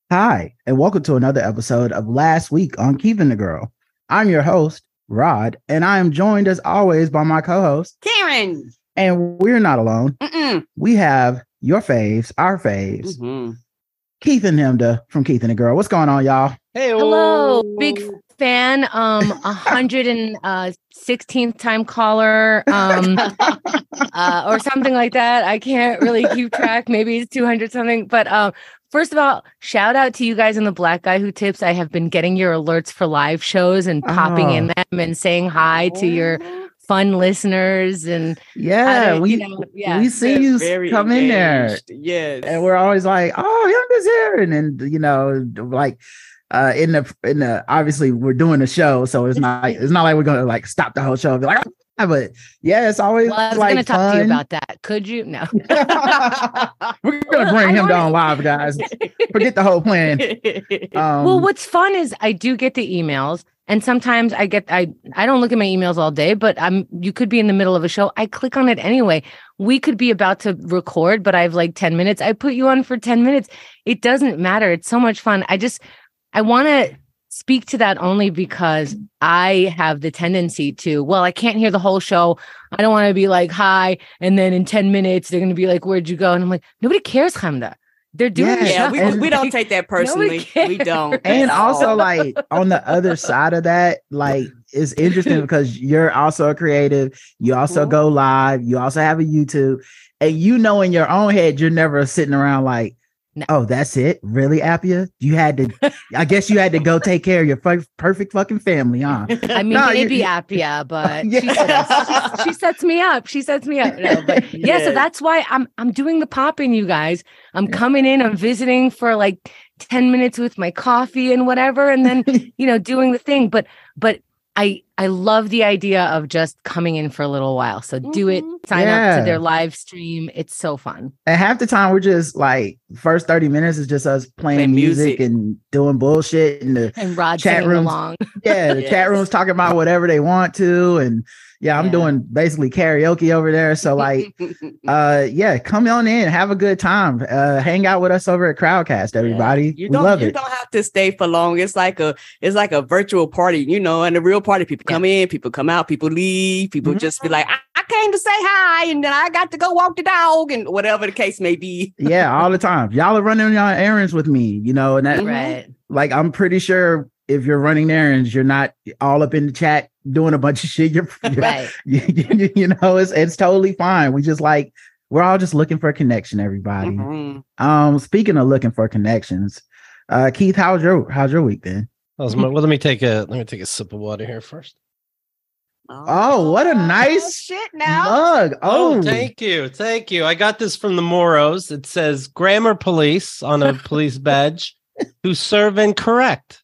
Hi, and welcome to another episode of Last Week on Keeping the Girl. I'm your host, Rod, and I am joined as always by my co-host, Karen. And we're not alone. Mm-mm. We have your faves, our faves, Keith and Himda from Keith and the Girl. What's going on, y'all? Hey, hello, big fan. 116th time caller, or something like that. I can't really keep track. Maybe it's 200 something. But first of all, shout out to you guys in the Black Guy Who Tips. I have been getting your alerts for live shows and popping in them and saying hi to your fun listeners. And we see you come in there. Yes. And we're always like, oh, Himda's here. And then, in the obviously we're doing a show, so it's not like we're gonna like stop the whole show and be like, but yeah, it's always I was like gonna talk fun. to you about that. Could you? No. We're gonna bring him down live, guys. Forget the whole plan. Well, what's fun is I do get the emails, and sometimes I don't look at my emails all day, but you could be in the middle of a show. I click on it anyway. We could be about to record, but I have like 10 minutes. I put you on for 10 minutes. It doesn't matter. It's so much fun. I want to speak to that only because I have the tendency to, I can't hear the whole show. I don't want to be like, hi. And then in 10 minutes, they're going to be like, where'd you go? And I'm like, nobody cares, Himda. They're doing the show. We don't take that personally. We don't. And also like on the other side of that, like it's interesting because you're also a creative. You also go live. You also have a YouTube. And in your own head, you're never sitting around like, no. Oh, that's it? Really, Appia? I guess you had to go take care of your perfect fucking family, huh? I mean, maybe Appia, but she sets me up. She sets me up. No, but so that's why I'm doing the pop-in, you guys. I'm coming in, I'm visiting for like 10 minutes with my coffee and whatever, and then, doing the thing. But I love the idea of just coming in for a little while. So do it, sign up to their live stream. It's so fun. And half the time we're just like, first 30 minutes is just us playing music and doing bullshit in the Rod chat rooms. Along. Yeah, the chat rooms talking about whatever they want to. And I'm doing basically karaoke over there. So like, come on in, have a good time. Hang out with us over at Crowdcast, everybody. We love it. You don't have to stay for long. It's like a virtual party, and the real party, people come in, people come out, people leave, people just be like, I came to say hi, and then I got to go walk the dog, and whatever the case may be. Yeah, all the time. Y'all are running y'all errands with me, and that right. Like I'm pretty sure if you're running errands, you're not all up in the chat doing a bunch of shit. You're right. It's totally fine. We're all just looking for a connection, everybody. Speaking of looking for connections, Keith, how's your week been? Well, let me take a sip of water here first. Oh, what a nice shit now mug. Oh, thank you. I got this from the Moros. It says Grammar Police on a police badge who serve and correct.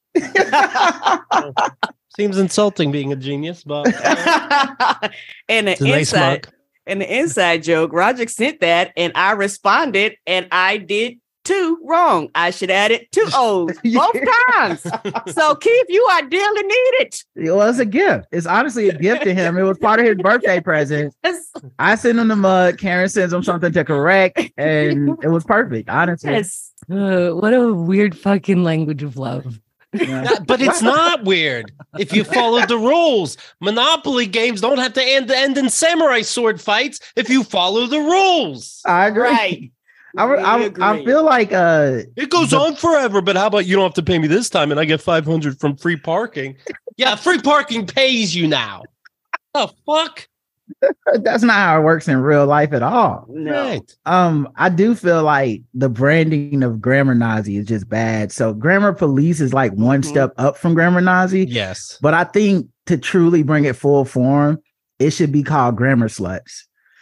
Seems insulting being a genius, but and the inside joke, Roger sent that and I responded and I did 2 wrong. I should add it 2 O's both times. So Keith, you are dearly needed. Well, it's a gift. It's honestly a gift to him. It was part of his birthday present. I sent him the mug. Karen sends him something to correct, and it was perfect. Honestly, what a weird fucking language of love. Yeah. But it's not weird if you follow the rules. Monopoly games don't have to end in samurai sword fights if you follow the rules. I agree. Right. I feel like it goes on forever, but how about you don't have to pay me this time and I get 500 from free parking? Yeah, free parking pays you now. The fuck? That's not how it works in real life at all. No. Right. I do feel like the branding of Grammar Nazi is just bad. So Grammar Police is like one step up from Grammar Nazi. Yes. But I think to truly bring it full form, it should be called Grammar Sluts.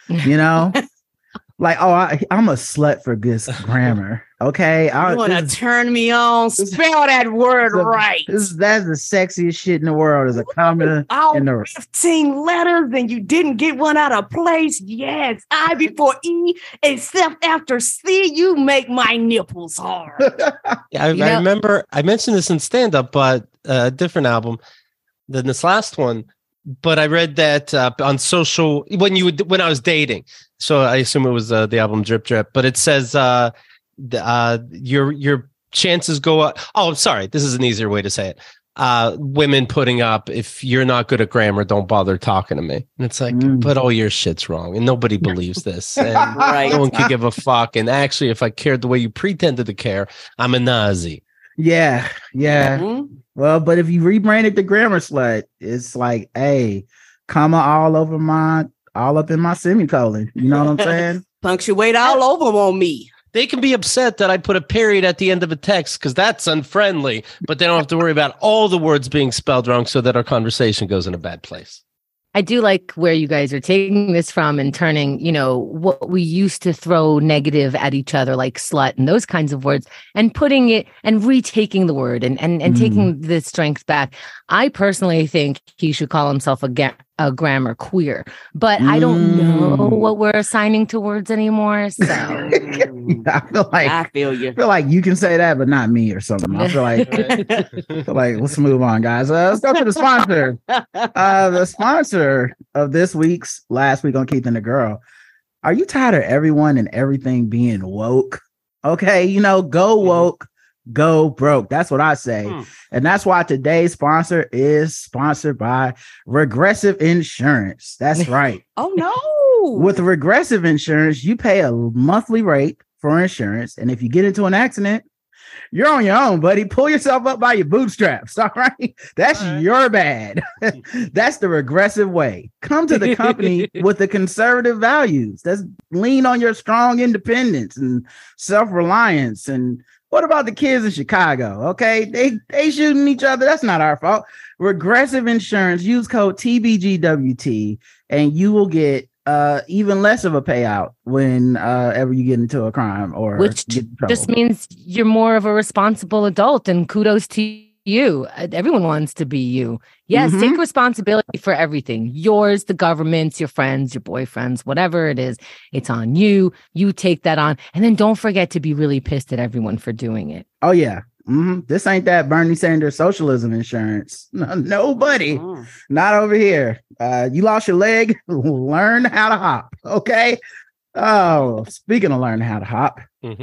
Like, I'm a slut for good grammar. Okay. You want to turn me on? Spell that word right. That's the sexiest shit in the world. Is a comment in the 15 letters and you didn't get one out of place. Yes. I before E, except after C, you make my nipples hard. I remember I mentioned this in stand-up, but a different album than this last one. But I read that on social when I was dating. So I assume it was the album Drip Drip. But it says your chances go up. Oh, sorry. This is an easier way to say it. Women putting up, if you're not good at grammar, don't bother talking to me. And it's like, but all your shit's wrong. And nobody believes this. And no one could give a fuck. And actually, if I cared the way you pretended to care, I'm a Nazi. Yeah. Mm-hmm. Well, but if you rebranded the grammar slut, it's like, hey, comma all up in my semicolon. You know what I'm saying? Punctuate all over on me. They can be upset that I put a period at the end of a text because that's unfriendly, but they don't have to worry about all the words being spelled wrong so that our conversation goes in a bad place. I do like where you guys are taking this from and turning, what we used to throw negative at each other, like slut and those kinds of words, and putting it and retaking the word and taking the strength back. I personally think he should call himself a grammar queer, but I don't know what we're assigning to words anymore. So I feel like you can say that, but not me or something. I feel like let's move on, guys. Let's go to the sponsor. The sponsor of this week's Last Week on Keith and the Girl. Are you tired of everyone and everything being woke? Okay, go woke. Go broke. That's what I say. And that's why today's sponsor is sponsored by Regressive Insurance. That's right. Oh, no. With Regressive Insurance, you pay a monthly rate for insurance. And if you get into an accident, you're on your own, buddy. Pull yourself up by your bootstraps. All right. That's your bad. That's the regressive way. Come to the company with the conservative values. That's lean on your strong independence and self-reliance. And what about the kids in Chicago? Okay, they shooting each other. That's not our fault. Regressive Insurance. Use code TBGWT, and you will get even less of a payout when ever you get into a crime or which get in trouble. Just means you're more of a responsible adult. And kudos to you. Everyone wants to be you. Yes, take responsibility for everything. Yours, the government's, your friends, your boyfriends, whatever it is. It's on you. You take that on. And then don't forget to be really pissed at everyone for doing it. Oh, yeah. This ain't that Bernie Sanders socialism insurance. Nobody. Not over here. You lost your leg. Learn how to hop. Okay. Oh, speaking of learning how to hop.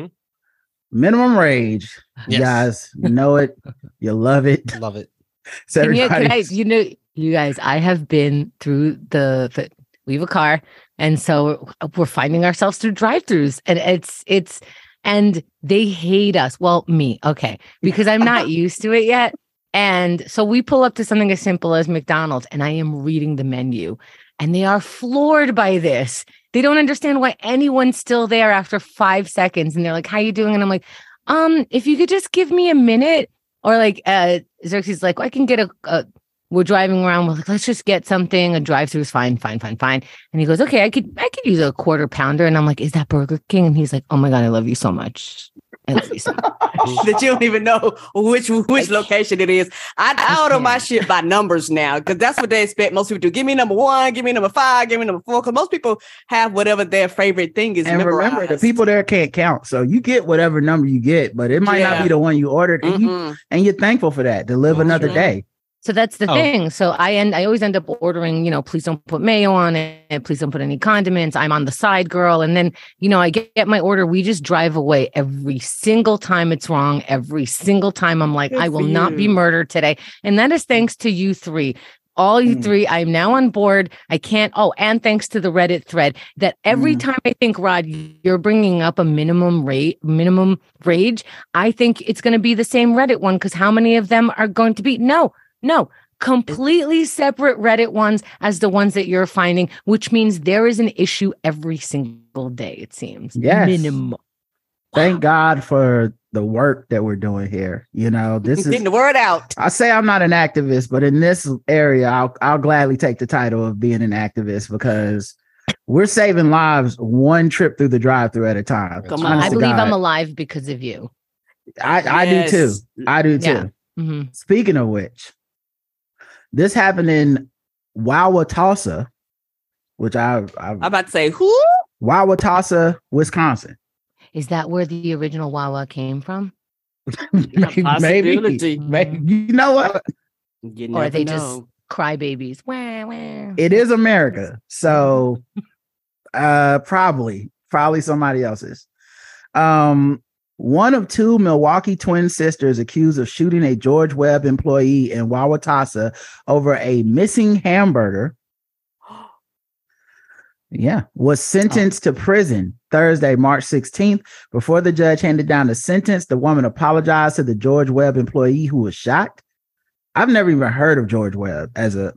Minimum wage. Yes. You guys, you know it. You love it. Love it. So you guys, I have been through we have a car. And so we're finding ourselves through drive-thrus, and it's and they hate us. Well, me. Okay. Because I'm not used to it yet. And so we pull up to something as simple as McDonald's, and I am reading the menu, and they are floored by this. They don't understand why anyone's still there after 5 seconds. And they're like, how you doing? And I'm like, if you could just give me a minute. Or like Xerxes like, I can get we're driving around. We're like, let's just get something. A drive-thru is fine. And he goes, okay, I could use a quarter pounder. And I'm like, is that Burger King? And he's like, oh my God, I love you so much. I love you so much. That you don't even know which location it is. I order my shit by numbers now, because that's what they expect most people to do. Give me number 1, give me number 5, give me number 4. Because most people have whatever their favorite thing is. And memorized. Remember, the people there can't count. So you get whatever number you get, but it might not be the one you ordered. And you're thankful for that to live another day. So that's the thing. So I always end up ordering, please don't put mayo on it. Please don't put any condiments. I'm on the side girl. And then, I get my order. We just drive away every single time it's wrong. Every single time I'm like, I will not be murdered today. And that is thanks to you three. All you three, I'm now on board. I can't. Oh, and thanks to the Reddit thread that every time I think, Rod, you're bringing up a minimum rage, I think it's going to be the same Reddit one, because how many of them are going to be? No, completely separate Reddit ones as the ones that you're finding, which means there is an issue every single day, it seems. Yes. Minimum. Thank God for the work that we're doing here. This is getting the word out. I say I'm not an activist, but in this area, I'll gladly take the title of being an activist, because we're saving lives one trip through the drive-thru at a time. Come on. I believe I'm alive because of you. I do too. I do too. Yeah. Speaking of which, this happened in Wauwatosa, which I'm about to say, who? Wauwatosa, Wisconsin. Is that where the original Wawa came from? Maybe. You know what? Or are they just crybabies? Wah, wah. It is America, so probably somebody else's. One of two Milwaukee twin sisters accused of shooting a George Webb employee in Wauwatosa over a missing hamburger. Yeah, was sentenced to prison Thursday, March 16th. Before the judge handed down the sentence, the woman apologized to the George Webb employee who was shot. I've never even heard of George Webb as a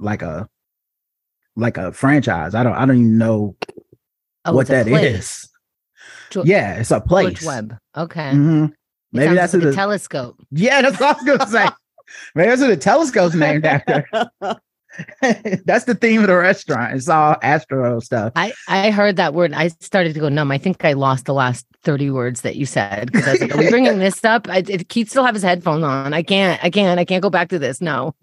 franchise. I don't even know what that is. Yeah, it's a place. George Webb. Okay. Mm-hmm. Maybe that's like a telescope. Yeah, that's what I was gonna say. Maybe that's what the telescope's named after. That's the theme of the restaurant. It's all astro stuff. I heard that word. I started to go numb. I think I lost the last 30 words that you said because I was like, "Are we bringing this up?" Keith still have his headphones on. I can't go back to this. No.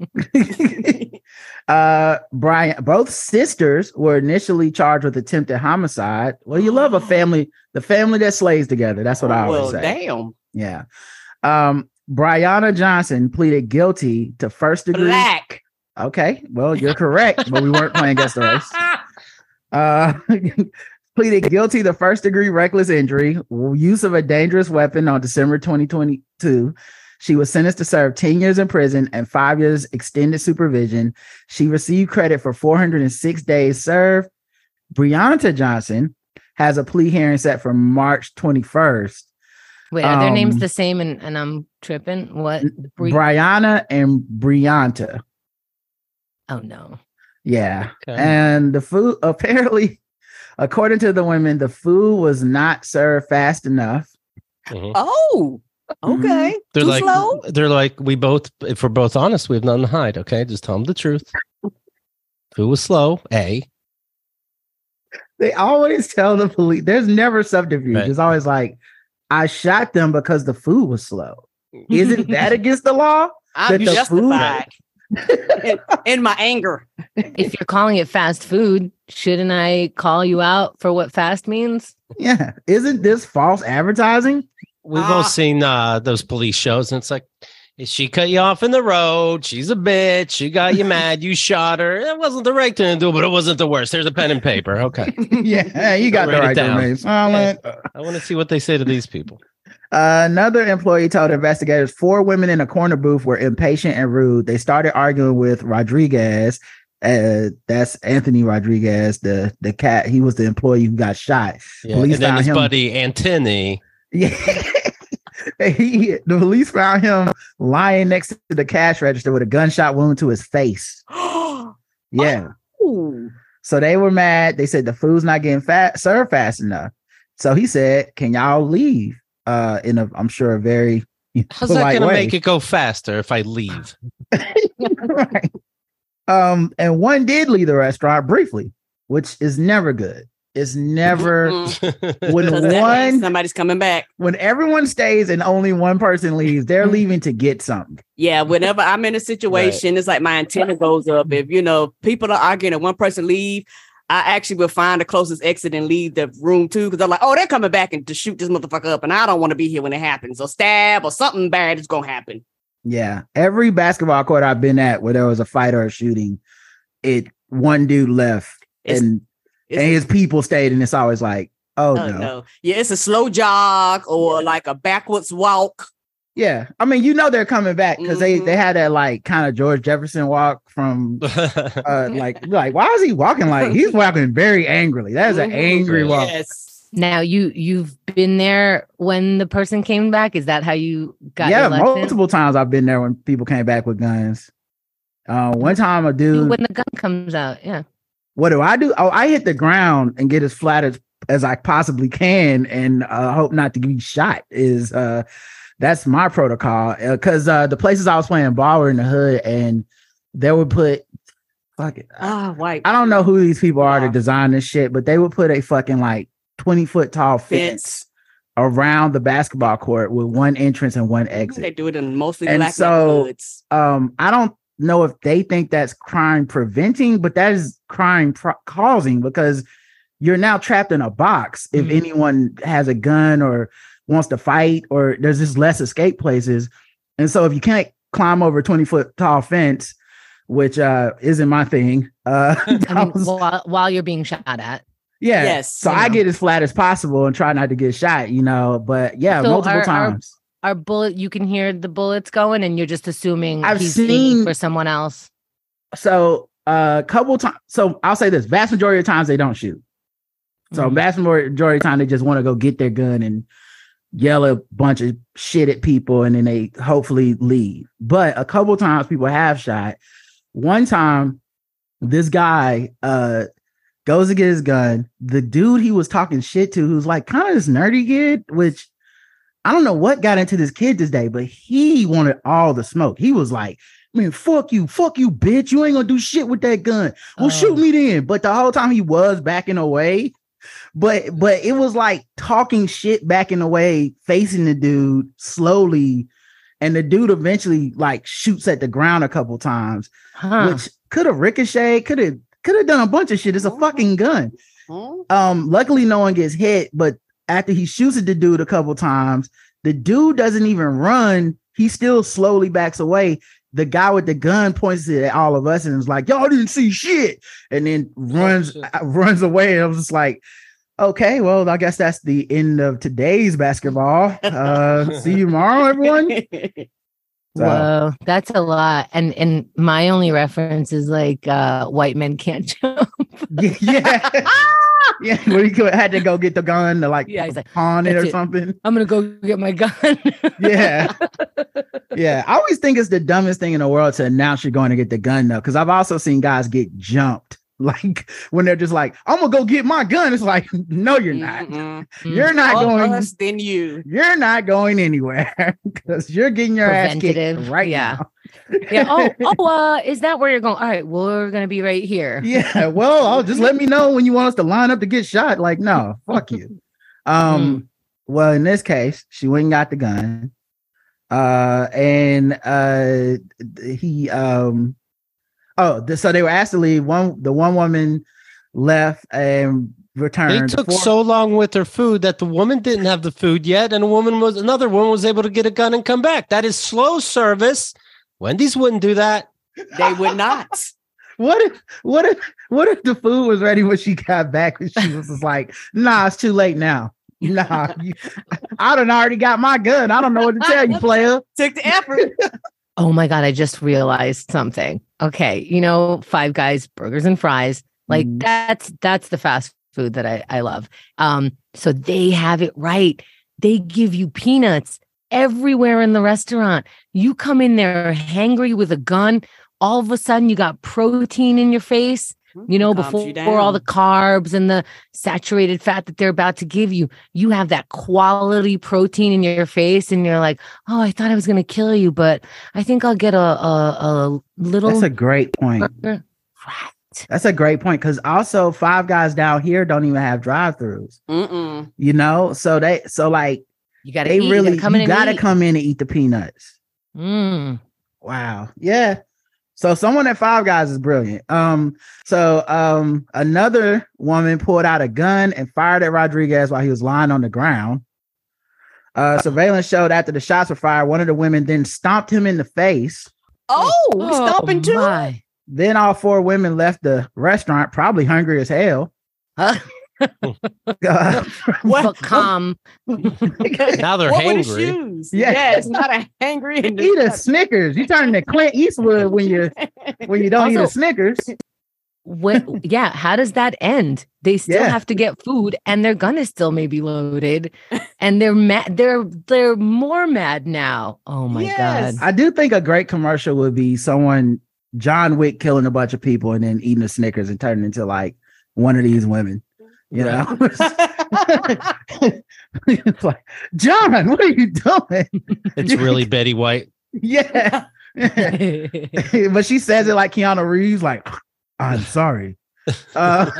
Brian, both sisters were initially charged with attempted homicide. Well, you love the family that slays together. That's what I always say. Damn. Yeah. Brianna Johnson pleaded guilty to first degree. Black. Okay, well, you're correct, but we weren't playing against the race. Pleaded guilty to first degree reckless injury, use of a dangerous weapon on December 2022. She was sentenced to serve 10 years in prison and 5 years extended supervision. She received credit for 406 days served. Brianna Johnson has a plea hearing set for March 21st. Wait, are their names the same? And I'm tripping. What? Brianna and Brianta. Oh, no. Yeah. Okay. And the food, apparently, according to the women, the food was not served fast enough. Mm-hmm. Oh, okay. They're like, if we're both honest, we have nothing to hide. Okay. Just tell them the truth. Food was slow. They always tell the police, there's never subterfuge. Right. It's always like, I shot them because the food was slow. Isn't that against the law? I'm justified. In my anger. If you're calling it fast food, shouldn't I call you out for what fast means? Yeah. Isn't this false advertising? We've all seen those police shows, and it's like, she cut you off in the road. She's a bitch. She got you mad. You shot her. It wasn't the right thing to do, but it wasn't the worst. There's a pen and paper. Okay. Yeah, you got the right thing. I want to see what they say to these people. Another employee told investigators 4 women in a corner booth were impatient and rude. They started arguing with Rodriguez. That's Anthony Rodriguez, the cat. He was the employee who got shot. Yeah, and then his buddy Anthony. Yeah. The police found him lying next to the cash register with a gunshot wound to his face. Yeah. Oh. So they were mad. They said the food's not getting served fast enough. So he said, "Can y'all leave?" I'm sure a very how's that going to make it go faster if I leave? Right. And one did leave the restaurant briefly, which is never good. It's never when somebody's coming back. When everyone stays and only one person leaves, they're leaving to get something. Yeah, whenever I'm in a situation, It's like my antenna goes up. If people are arguing and one person leave, I actually will find the closest exit and leave the room too, because I'm like, oh, they're coming back and to shoot this motherfucker up, and I don't want to be here when it happens. Or stab or something bad is gonna happen. Yeah, every basketball court I've been at where there was a fight or a shooting, one dude left and his people stayed, and it's always like, oh no. Yeah, it's a slow jog or like a backwards walk. Yeah, I mean, they're coming back because they had that like kind of George Jefferson walk from like why is he walking like he's walking very angrily? That is an angry walk. Yes. Now you've been there when the person came back. Is that how you got? Yeah, multiple times I've been there when people came back with guns. One time a dude when the gun comes out. Yeah. What do? Oh, I hit the ground and get as flat as I possibly can and hope not to be shot. That's my protocol, because the places I was playing ball were in the hood, and they would put white. I don't know who these people are to design this shit, but they would put a fucking like 20-foot tall fence around the basketball court with one entrance and one exit. They do it in mostly black neighborhoods. I don't know if they think that's crime preventing, but that is crime causing, because you're now trapped in a box. If anyone has a gun or wants to fight, or there's just less escape places. And so if you can't climb over a 20-foot tall fence, which isn't my thing, while you're being shot at. Yeah. Yes. So I get as flat as possible and try not to get shot, but yeah, so multiple times. Our bullet, you can hear the bullets going and you're just assuming he's aiming for someone else. So a couple times. So I'll say this, vast majority of times they don't shoot. So vast majority of the time they just want to go get their gun and yell a bunch of shit at people and then they hopefully leave. But a couple times people have shot. One time this guy goes to get his gun. The dude he was talking shit to, who's like kind of this nerdy kid, which I don't know what got into this kid this day, but he wanted all the smoke. He was like, man, fuck you, bitch. You ain't gonna do shit with that gun. Well, shoot me then. But the whole time he was backing away. But it was like talking shit backing away, facing the dude slowly. And the dude eventually like shoots at the ground a couple times, which could have ricocheted, could have done a bunch of shit. It's a fucking gun. Luckily no one gets hit, but after he shoots at the dude a couple times, the dude doesn't even run. He still slowly backs away. The guy with the gun points it at all of us and is like, y'all didn't see shit. And then runs away. And I was just like, okay, well, I guess that's the end of today's basketball. See you tomorrow, everyone. So. Whoa, that's a lot. And my only reference is like white men can't jump. Yeah. Yeah, where he had to go get the gun to like, he's like pawn it or something. I'm gonna go get my gun. Yeah. Yeah. I always think it's the dumbest thing in the world to announce you're going to get the gun though. Cause I've also seen guys get jumped. Like when they're just like, I'm gonna go get my gun. It's like, no, you're not. You're not going worse than you. You're not going anywhere because you're getting your ass kicked right now. Yeah. Is that where you're going? All right. Well, we're gonna be right here. Yeah. Well, just let me know when you want us to line up to get shot. Like, no, fuck you. Well, in this case, she went and got the gun. So they were asked to leave. The one woman left and returned. They took so long with their food that the woman didn't have the food yet, and another woman was able to get a gun and come back. That is slow service. Wendy's wouldn't do that. They would not. What if the food was ready when she got back and she was just like, nah, it's too late now. Nah, I done already got my gun. I don't know what to tell you, player. Took the effort. Oh my God, I just realized something. Okay, Five Guys, burgers and fries. Like that's the fast food that I love. So they have it right. They give you peanuts everywhere in the restaurant. You come in there hangry with a gun, all of a sudden you got protein in your face. Before all the carbs and the saturated fat that they're about to give you, you have that quality protein in your face, and you're like, "Oh, I thought I was going to kill you, but I think I'll get a little." That's a great point. Right. That's a great point because also Five Guys down here don't even have drive-throughs. So like you got to you got to come in and eat the peanuts. Wow. Yeah. So someone at Five Guys is brilliant. Another woman pulled out a gun and fired at Rodriguez while he was lying on the ground. Surveillance showed after the shots were fired, one of the women then stomped him in the face. Stomping too. My. Then all four women left the restaurant, probably hungry as hell. Calm. Now they're hangry. Yeah, it's not a hangry. Eat a Snickers. You turn to Clint Eastwood when you don't eat a Snickers. How does that end? They still have to get food, and their gun is still maybe loaded, and they're mad. They're more mad now. Oh my God! I do think a great commercial would be someone John Wick killing a bunch of people and then eating a Snickers and turning into like one of these women. It's like, John, what are you doing? It's really Betty White. Yeah. But she says it like Keanu Reeves, like, I'm sorry. But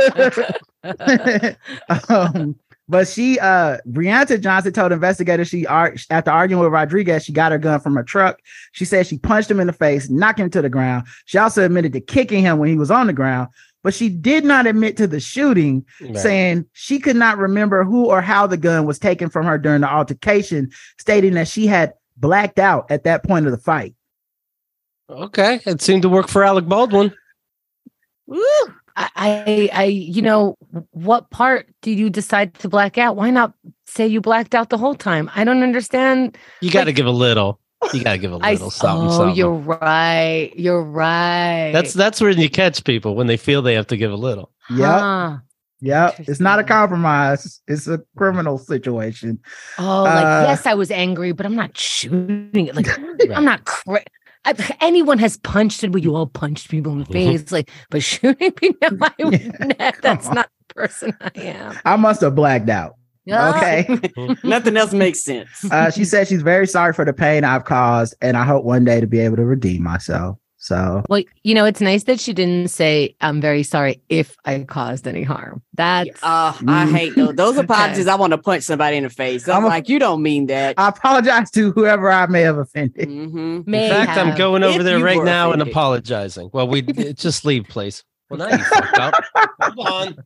Brianna Johnson told investigators after arguing with Rodriguez, she got her gun from her truck. She said she punched him in the face, knocked him to the ground. She also admitted to kicking him when he was on the ground. But she did not admit to the shooting, saying she could not remember who or how the gun was taken from her during the altercation, stating that she had blacked out at that point of the fight. Okay. It seemed to work for Alec Baldwin. Woo! you know, what part did you decide to black out? Why not say you blacked out the whole time? I don't understand. You got to give a little. You got to give a little something. You're right. You're right. That's when you catch people when they feel they have to give a little. Yeah. Yeah, it's not a compromise. It's a criminal situation. Oh, like, yes, I was angry, but I'm not shooting it. Like, I'm not anyone has punched it where you all punched people in the face. Like, but shooting me, that's not the person I am. I must have blacked out. Okay. Nothing else makes sense. She said she's very sorry for the pain I've caused, and I hope one day to be able to redeem myself. So, well, you know, it's nice that she didn't say, I'm very sorry if I caused any harm. That's I hate those apologies. I want to punch somebody in the face. I'm like, you don't mean that. I apologize to whoever I may have offended. In fact, I'm going over there right now and apologizing. Well, we just leave, please. Well, now you fucked up. Hold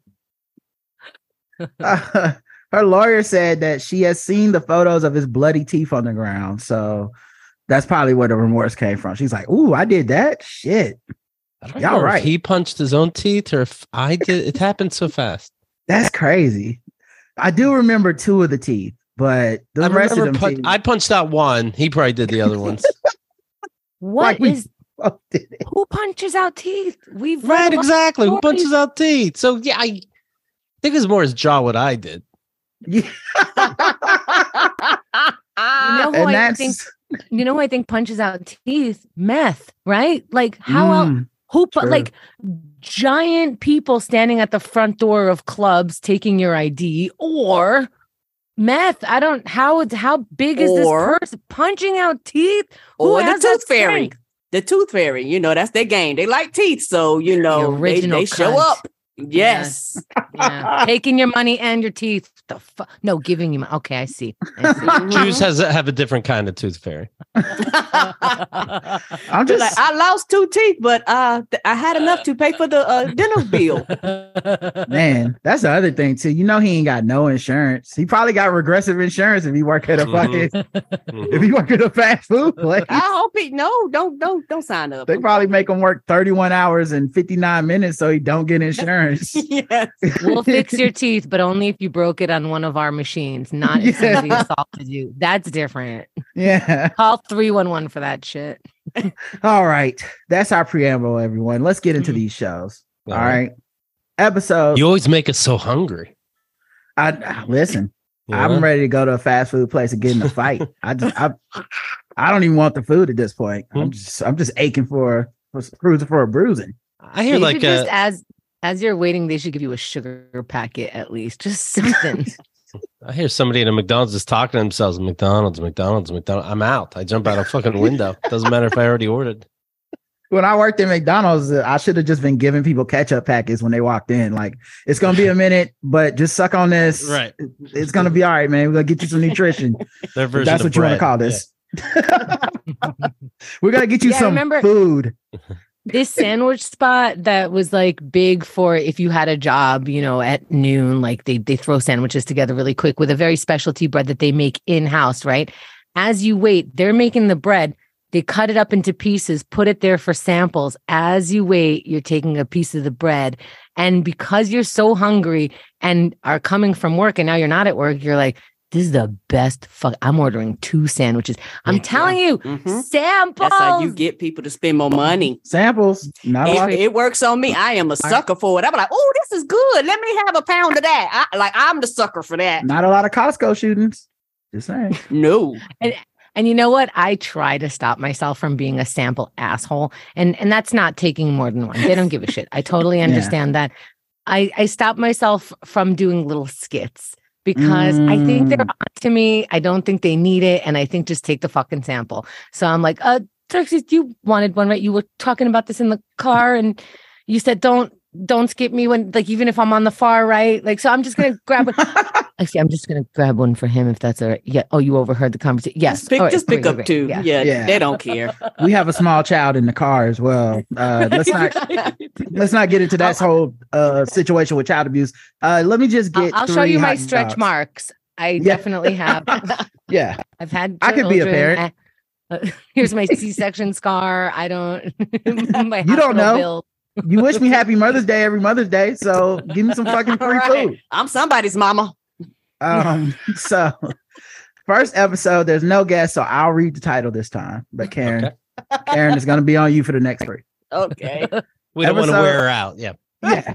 on. Her lawyer said that she has seen the photos of his bloody teeth on the ground. So that's probably where the remorse came from. She's like, "Ooh, I did that. Shit." I don't know if he punched his own teeth or if I did. It happened so fast. That's crazy. I do remember 2 of the teeth, but the rest of them teeth. I punched out one. He probably did the other ones. Who punches out teeth? Right, exactly. Who punches out teeth? So yeah, I think it's more his jaw what I did. Yeah. You know who I think punches out teeth? Meth, right? Like how else? Like giant people standing at the front door of clubs taking your ID, or meth. How big is this person punching out teeth? Or the tooth fairy. The tooth fairy, you know, that's their game. They like teeth, so you know they show up. Yes. Yeah. Taking your money and your teeth. No, giving you. Okay, I see. Jews have a different kind of tooth fairy. I'm just like, I lost 2 teeth, but I had enough to pay for the dinner bill. Man, that's the other thing too. You know, he ain't got no insurance. He probably got regressive insurance if he work at a fucking if he work at a fast food place. I hope don't sign up. They probably make him work 31 hours and 59 minutes so he don't get insurance. Yes. We'll fix your teeth, but only if you broke it on one of our machines, not if somebody assaulted you. That's different. Yeah. Call 311 for that shit. All right. That's our preamble, everyone. Let's get into these shows. All right. Episode. You always make us so hungry. Listen. Yeah. I'm ready to go to a fast food place and get in a fight. I don't even want the food at this point. I'm just aching for cruising for a bruising. I hear like as you're waiting, they should give you a sugar packet at least, just something. I hear somebody in a McDonald's just talking to themselves. McDonald's. I'm out. I jump out a fucking window. Doesn't matter if I already ordered. When I worked at McDonald's, I should have just been giving people ketchup packets when they walked in. Like, it's going to be a minute, but just suck on this. Right. It's going to be all right, man. We're going to get you some nutrition. Their version That's of what bread. You want to call this. Yeah. We're going to get you some food. This sandwich spot that was like big for if you had a job, you know, at noon, like they throw sandwiches together really quick with a very specialty bread that they make in-house, right? As you wait, they're making the bread. They cut it up into pieces, put it there for samples. As you wait, you're taking a piece of the bread. And because you're so hungry and are coming from work and now you're not at work, you're like, this is the best I'm ordering 2 sandwiches. I'm telling you, samples. That's how you get people to spend more money. Samples. It works on me. I am a sucker for it. I'm like, oh, this is good. Let me have a pound of that. I'm the sucker for that. Not a lot of Costco shootings. Just saying. No. And you know what? I try to stop myself from being a sample asshole. And that's not taking more than one. They don't give a shit. I totally understand that. I stop myself from doing little skits. Because I think they're on to me. I don't think they need it. And I think just take the fucking sample. So I'm like, Xerxes, you wanted one, right? You were talking about this in the car and you said, don't skip me when, like, even if I'm on the far right. Like, so I'm just going to grab one. Actually, I'm just going to grab one for him if that's all right. Yeah. Oh, you overheard the conversation. Yes. Just pick up 2. Yeah. They don't care. We have a small child in the car as well. Let's not get into that whole situation with child abuse. Let me just get. I'll show you my stretch marks. I definitely have. Yeah. I've had. I could be a parent. Here's my C-section scar. I don't. You don't know. You wish me happy Mother's Day every Mother's Day, so give me some fucking free food. I'm somebody's mama. So first episode, there's no guest, so I'll read the title this time. But Karen is going to be on you for the next 3. Okay. We don't want to wear her out. Yeah. Yeah.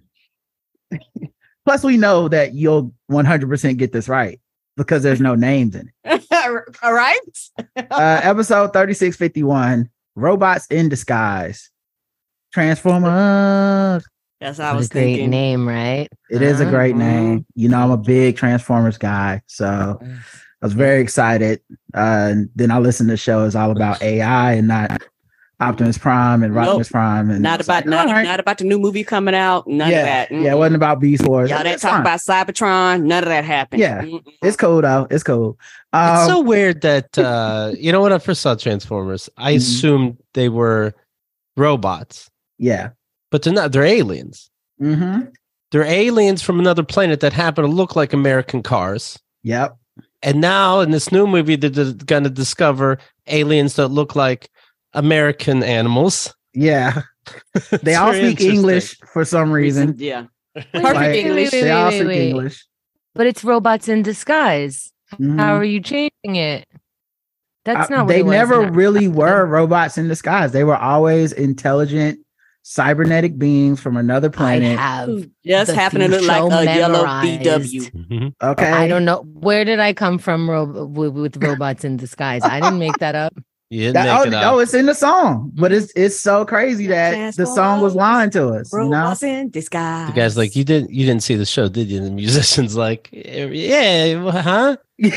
Plus, we know that you'll 100% get this right because there's no names in it. All right. Episode 3651, Robots in Disguise. Transformers. That's how I was thinking. Great name, right? It is a great name. You know, I'm a big Transformers guy, so I was very excited. Then I listened to the show. It's all about AI and not Optimus Prime and Rodimus Prime, and not about the new movie coming out. None of that. Yeah, it wasn't about Beast Wars. Y'all didn't talk about Cybertron. None of that happened. Yeah, it's cool though. It's cool. It's so weird that you know when I first saw Transformers, I assumed they were robots. Yeah, but they're not. They're aliens. Mm-hmm. They're aliens from another planet that happen to look like American cars. Yep. And now in this new movie, they're going to discover aliens that look like American animals. Yeah. They all speak English for some reason. Yeah. Perfect English. They all speak English. But it's robots in disguise. Mm-hmm. How are you changing it? That's not what they it was. never really were robots in disguise. They were always intelligent cybernetic beings from another planet. I have just happen to look like a yellow VW. Mm-hmm. Okay. I don't know. Where did I come from with robots in disguise? I didn't make that up. You didn't make it up. Oh, it's in the song, but it's so crazy that the song was lying to us. Robots in disguise. The guy's like, you didn't see the show, did you? And the musician's like, yeah, huh?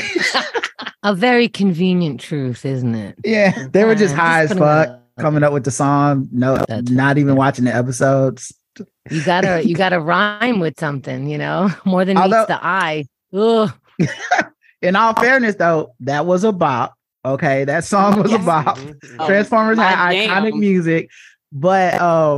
A very convenient truth, isn't it? Yeah, they were just high as fuck coming up with the song. No, not even watching the episodes. You gotta rhyme with something, you know, more than meets the eye. Ugh. In all fairness, though, that was a bop. Okay, that song was a bop. Transformers had iconic music, but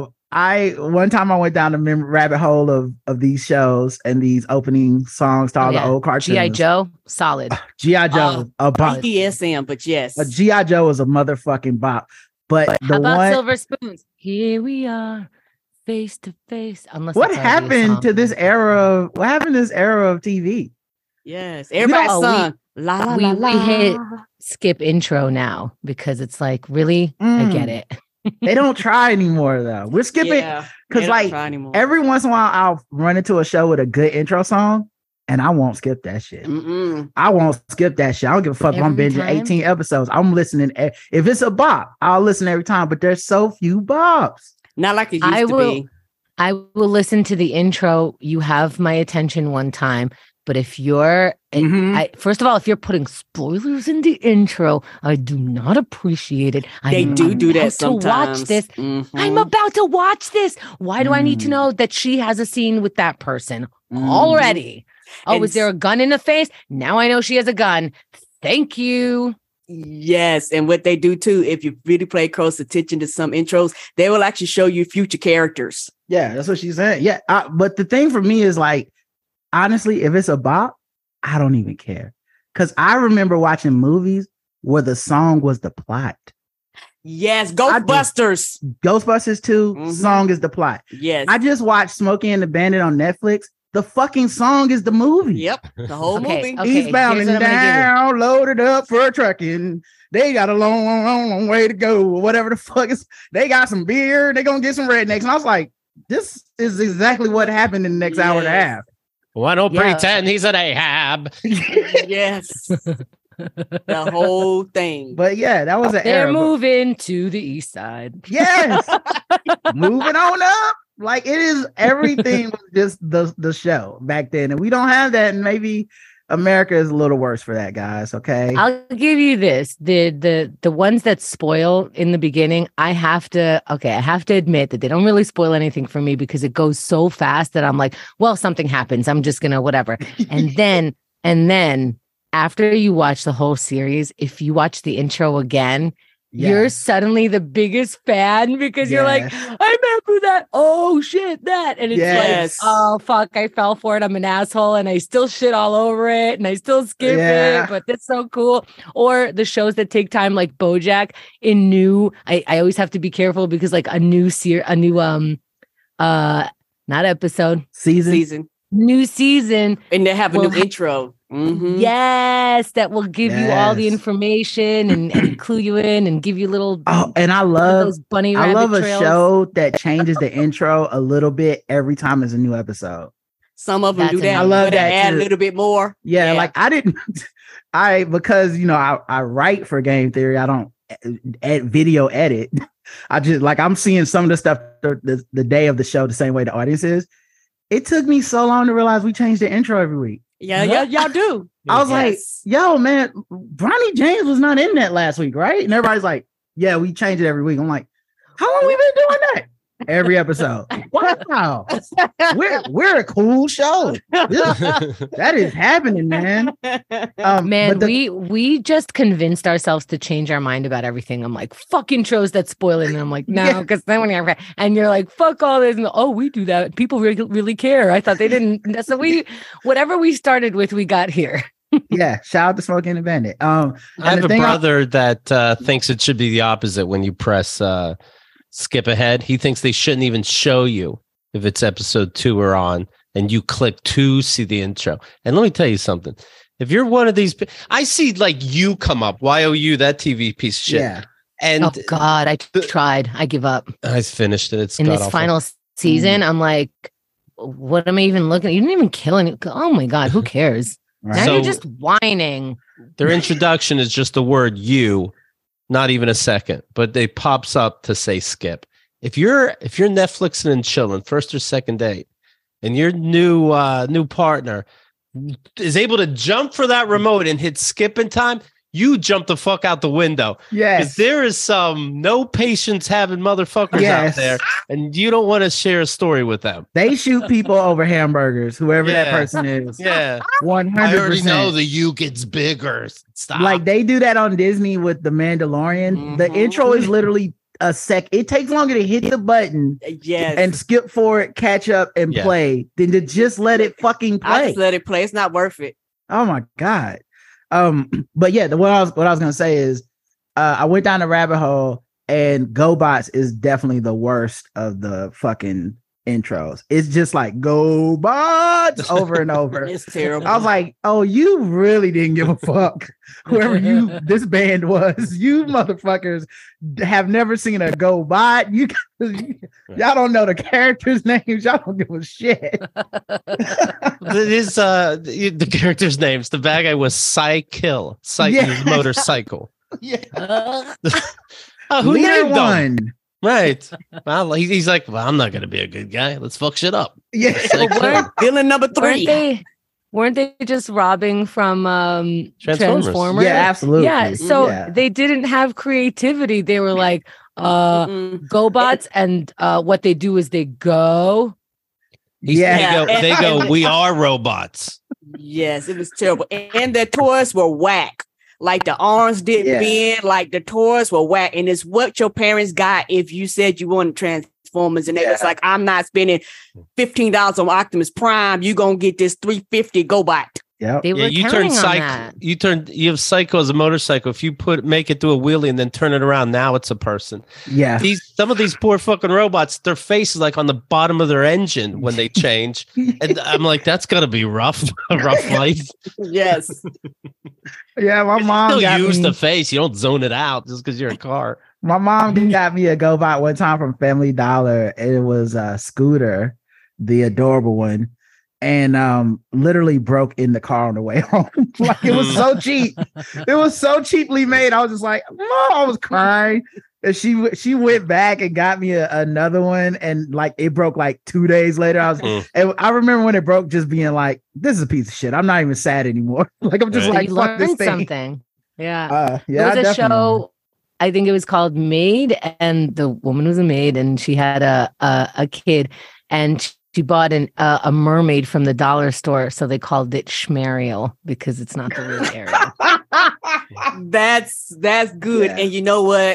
one time I went down the rabbit hole of these shows and these opening songs to all the old cartoons. G.I. Joe, solid. G.I. Joe, a bop. BDSM, but yes, G.I. Joe is a motherfucking bop. But how about Silver Spoons? Here we are, face to face. What happened to this era? What happened to this era of TV? Yes, everybody sung. We hit skip intro now because it's like, really? I get it. They don't try anymore though. We're skipping because like every once in a while I'll run into a show with a good intro song and I won't skip that shit. I won't skip that shit. I don't give a fuck if I'm binging 18 episodes. I'm listening. If it's a bop, I'll listen every time, but there's so few bops. Not like it used to be. I will listen to the intro. You have my attention one time. But if you're, first of all, if you're putting spoilers in the intro, I do not appreciate it. They do that sometimes. To watch this. I'm about to watch this. Why do I need to know that she has a scene with that person already? Oh, is there a gun in the face? Now I know she has a gun. Thank you. Yes, and what they do too, if you really pay close attention to some intros, they will actually show you future characters. Yeah, that's what she's saying. Yeah, but the thing for me is like, honestly, if it's a bop, I don't even care. Because I remember watching movies where the song was the plot. Yes, Ghostbusters. Ghostbusters 2, song is the plot. Yes. I just watched Smokey and the Bandit on Netflix. The fucking song is the movie. Yep, the whole movie. Eastbound and down, loaded up for trucking. They got a long way to go. Whatever the fuck is. They got some beer. They're going to get some rednecks. And I was like, this is exactly what happened in the next hour and a half. Why don't pretend he's an Ahab? Yes. The whole thing. But yeah, that was an They're era. moving to the east side. Yes. Moving on up. Like it is everything was just the show back then. And we don't have that. And maybe America is a little worse for that, guys. Okay. I'll give you this. The ones that spoil in the beginning, I have to admit that they don't really spoil anything for me because it goes so fast that I'm like, well, something happens. I'm just gonna whatever. And then after you watch the whole series, if you watch the intro again, you're suddenly the biggest fan because you're like, I remember that? Oh shit, that. And it's like, oh fuck, I fell for it. I'm an asshole and I still shit all over it and I still skip it, but that's so cool. Or the shows that take time, like BoJack in new. I always have to be careful because like a new not episode, season. New season. And they have a new intro. Mm-hmm. Yes, that will give you all the information and clue you in and give you little. Oh, and I love those bunny I love trails. A show that changes the intro a little bit every time it's a new episode. Some of them do that. I love that. Add a little bit more. Yeah, like I didn't. Because I write for Game Theory. I don't video edit. I just like I'm seeing some of the stuff the day of the show the same way the audience is. It took me so long to realize we changed the intro every week. Yeah, y'all do. I was like, yo, man, Bronny James was not in that last week, right? And everybody's like, yeah, we change it every week. I'm like, how long we been doing that? Every episode. Wow. We're a cool show. That is happening, man. Man, we just convinced ourselves to change our mind about everything. I'm like, fuck intros that spoil it. And I'm like, no, because then when you're and you're like, fuck all this. And, oh, we do that. People really care. I thought they didn't. So whatever we started with, we got here. Yeah, shout out to Smokey and the Bandit. I have a brother that thinks it should be the opposite when you press skip ahead. He thinks they shouldn't even show you if it's episode 2 or on, and you click to see the intro. And let me tell you something. If you're one of these, I see like you come up, YOU, that TV piece of shit. Yeah. And oh God, I tried. I give up. I finished it. It's in this final season. I'm like, what am I even looking at? You didn't even kill any. Oh my God, who cares? Right. Now you're just whining. Their introduction is just the word "you," not even a second, but it pops up to say skip. If you're Netflixing and chilling, first or second date, and your new partner is able to jump for that remote and hit skip in time, you jump the fuck out the window. Yes. There is some no patience having motherfuckers out there, and you don't want to share a story with them. They shoot people over hamburgers, whoever that person is. Yeah. 100%. I already know the you gets bigger. Stop. Like they do that on Disney with The Mandalorian. Mm-hmm. The intro is literally a sec. It takes longer to hit the button and skip forward, catch up, and play than to just let it fucking play. I just let it play. It's not worth it. Oh my God. But yeah, what I was gonna say is I went down the rabbit hole, and GoBots is definitely the worst of the fucking intros. It's just like GoBots over and over. It's terrible. I was like, oh, you really didn't give a fuck. Whoever this band was, you motherfuckers have never seen a GoBot. Y'all don't know the characters' names. Y'all don't give a shit. It is the characters' names. The bad guy was Cykill. Motorcycle. Yeah. Who named one? Them? Right. Well, he's like, well, I'm not going to be a good guy. Let's fuck shit up. Yeah. Villain number 3. Weren't they just robbing from Transformers? Yeah, absolutely. Yeah. So they didn't have creativity. They were like, GoBots, and what they do is they go. They go, we are robots. Yes, it was terrible. And their toys were whack. Like the arms didn't bend, like the toys were whack. And it's what your parents got if you said you wanted Transformers. And it was like, I'm not spending $15 on Optimus Prime. You're going to get this $350 GoBot. Yeah, you turn Psycho. You have Psycho as a motorcycle. If you make it through a wheelie and then turn it around, now it's a person. Yeah, some of these poor fucking robots, their face is like on the bottom of their engine when they change, and I'm like, that's gotta be rough, a rough life. Yes. Yeah, my mom still use the face. You don't zone it out just because you're a car. My mom got me a GoBot one time from Family Dollar. It was Scooter, the adorable one. And literally broke in the car on the way home. Like it was so cheap. It was so cheaply made. I was just like, Mom, I was crying. And she went back and got me another one, and like it broke like 2 days later. And I remember when it broke, just being like, "This is a piece of shit. I'm not even sad anymore." Like I'm just like, "Fuck this thing." Something. Yeah. There was a show. I think it was called Maid, and the woman was a maid, and she had a kid, and she bought a mermaid from the dollar store, so they called it Schmariel because it's not the real Ariel. That's good. Yeah. And you know what?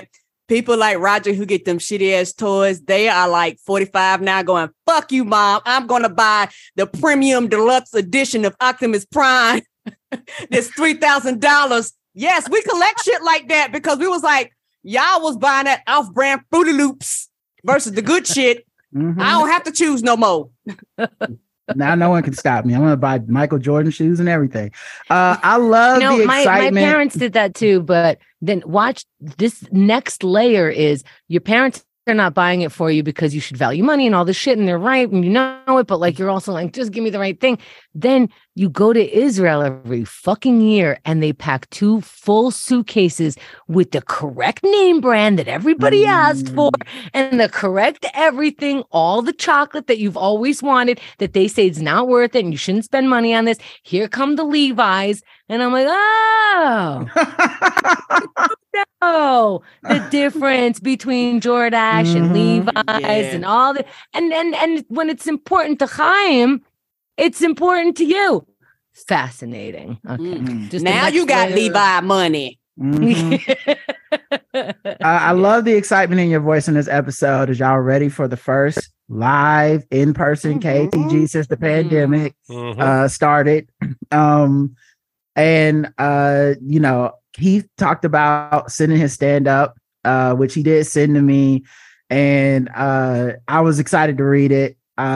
people like Roger who get them shitty ass toys, they are like 45 now going, fuck you, mom. I'm going to buy the premium deluxe edition of Optimus Prime. This $3,000. Yes, we collect shit like that because we was like, y'all was buying that off-brand Fruity Loops versus the good shit. Mm-hmm. I don't have to choose no more. Now no one can stop me. I'm going to buy Michael Jordan shoes and everything. I love the excitement. My parents did that too, but then watch this next layer is your parents are not buying it for you because you should value money and all this shit, and they're right, and you know it, but like you're also like, just give me the right thing. Then you go to Israel every fucking year and they pack 2 full suitcases with the correct name brand that everybody asked for and the correct everything, all the chocolate that you've always wanted that they say is not worth it and you shouldn't spend money on this. Here come the Levi's. And I'm like, oh, no, the difference between Jordache and Levi's and all that. And when it's important to Chaim, it's important to you. Fascinating. Okay. Just now you got Levi money. Mm-hmm. I love the excitement in your voice in this episode. Is y'all ready for the first live in-person KTG since the pandemic started? You know, Keith talked about sending his stand-up, which he did send to me, and I was excited to read it.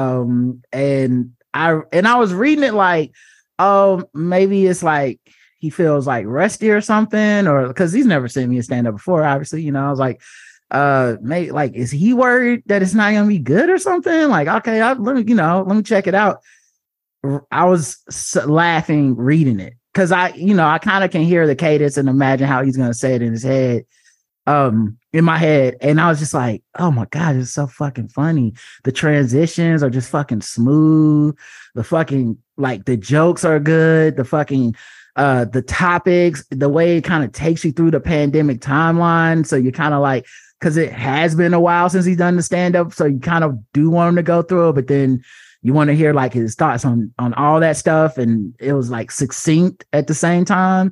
And I was reading it like, oh, maybe it's like he feels like rusty or something, or because he's never sent me a stand-up before, obviously, you know. I was like, maybe like, is he worried that it's not gonna be good or something? Like, okay, let me check it out. I was laughing reading it because I kind of can hear the cadence and imagine how he's gonna say it in his head, in my head, and I was just like, oh my god, it's so fucking funny. The transitions are just fucking smooth. The fucking, like, the jokes are good. The fucking the topics, the way it kind of takes you through the pandemic timeline. So you kind of like, because it has been a while since he's done the stand-up, so you kind of do want him to go through it, but then you want to hear like his thoughts on all that stuff, and it was like succinct at the same time.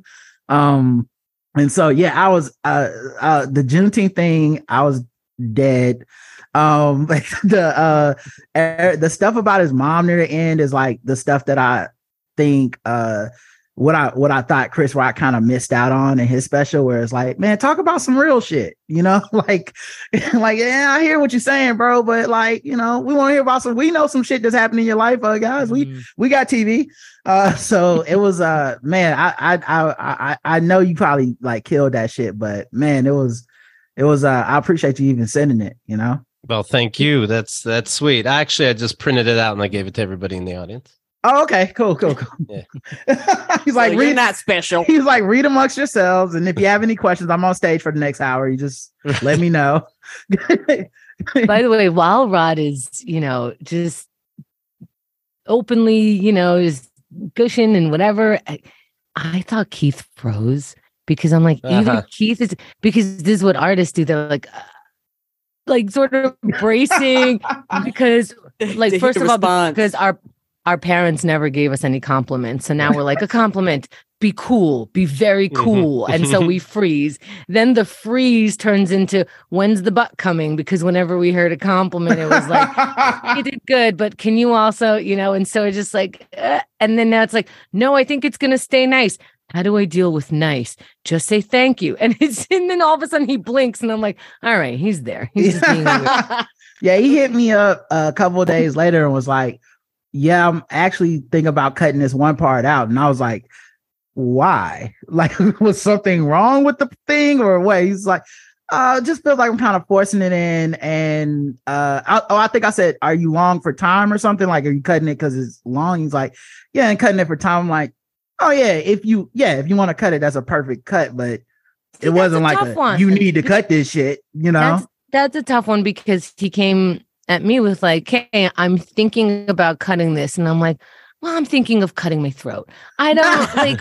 And so yeah, I was the Juneteenth thing, I was dead. Like the stuff about his mom near the end is like the stuff that I think what I thought Chris Rock kind of missed out on in his special, where it's like, man, talk about some real shit, you know, like yeah, I hear what you're saying, bro, but like, you know, we want to hear about we know some shit that's happened in your life, guys. We got TV. So it was man, I know you probably like killed that shit, but man, it was I appreciate you even sending it, you know. Well, thank you. That's sweet. Actually, I just printed it out and I gave it to everybody in the audience. Oh, okay, cool. Yeah. He's like, you're not special. He's like, read amongst yourselves, and if you have any questions, I'm on stage for the next hour. You just let me know. By the way, while Rod is, you know, just openly, you know, is gushing and whatever, I thought Keith froze because I'm like, either Keith is, because this is what artists do. They're like sort of bracing because, like, first of all, because our parents never gave us any compliments. So now we're like, a compliment, be cool, be very cool. And so we freeze. Then the freeze turns into, when's the butt coming? Because whenever we heard a compliment, it was like, you did good, but can you also, you know? And so it's just like, and then now it's like, no, I think it's going to stay nice. How do I deal with nice? Just say thank you. And then all of a sudden he blinks and I'm like, all right, he's there. He's just being weird. Yeah, he hit me up a couple of days later and was like, yeah, I'm actually thinking about cutting this one part out. And I was like, why? Like, was something wrong with the thing or what? He's like, just feels like I'm kind of forcing it in. And I think I said, are you long for time or something? Like, are you cutting it because it's long? He's like, yeah, and cutting it for time. I'm like, oh yeah, if you want to cut it, that's a perfect cut. But it wasn't like you need to cut this shit, you know? That's a tough one because he came at me with like, hey, I'm thinking about cutting this. And I'm like, well, I'm thinking of cutting my throat. I don't like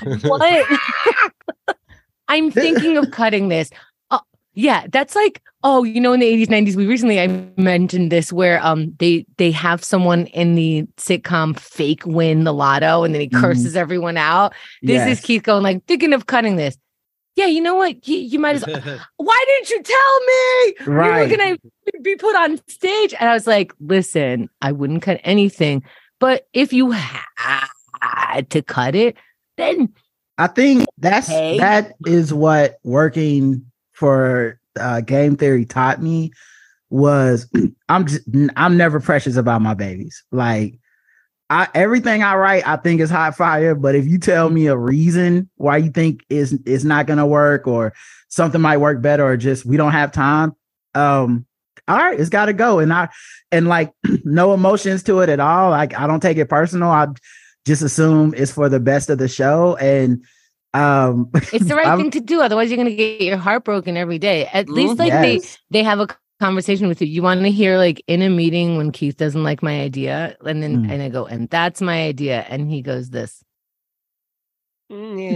what? I'm thinking of cutting this. Yeah, that's like, oh, you know, in the 80s, 90s, I mentioned this where they have someone in the sitcom fake win the lotto and then he curses everyone out. This is Keith going like, thinking of cutting this. yeah, you know what? You might as well. Why didn't you tell me? Right. You were going to be put on stage. And I was like, listen, I wouldn't cut anything. But if you had to cut it, then I think that is what working for game theory taught me was I'm never precious about my babies. Like everything I write, I think is hot fire. But if you tell me a reason why you think it's not gonna work or something might work better or just we don't have time, all right, it's gotta go. And like no emotions to it at all. Like I don't take it personal. I just assume it's for the best of the show. And it's the right thing to do. Otherwise, you're gonna get your heart broken every day. At least like they have a conversation with you. You want to hear like in a meeting when Keith doesn't like my idea, and then and I go, and that's my idea, and he goes this. You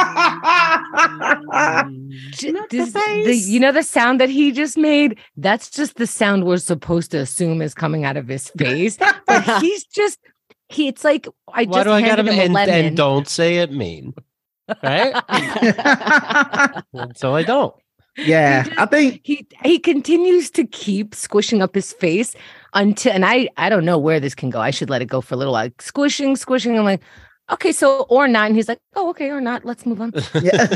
know the sound that he just made? That's just the sound we're supposed to assume is coming out of his face. But it's like I just handed him a lemon. And don't say it mean. Right? So I don't. Yeah, I think he continues to keep squishing up his face until, and I don't know where this can go. I should let it go for a little while. Like squishing. I'm like, okay, so or not. And he's like, oh, okay, or not. Let's move on.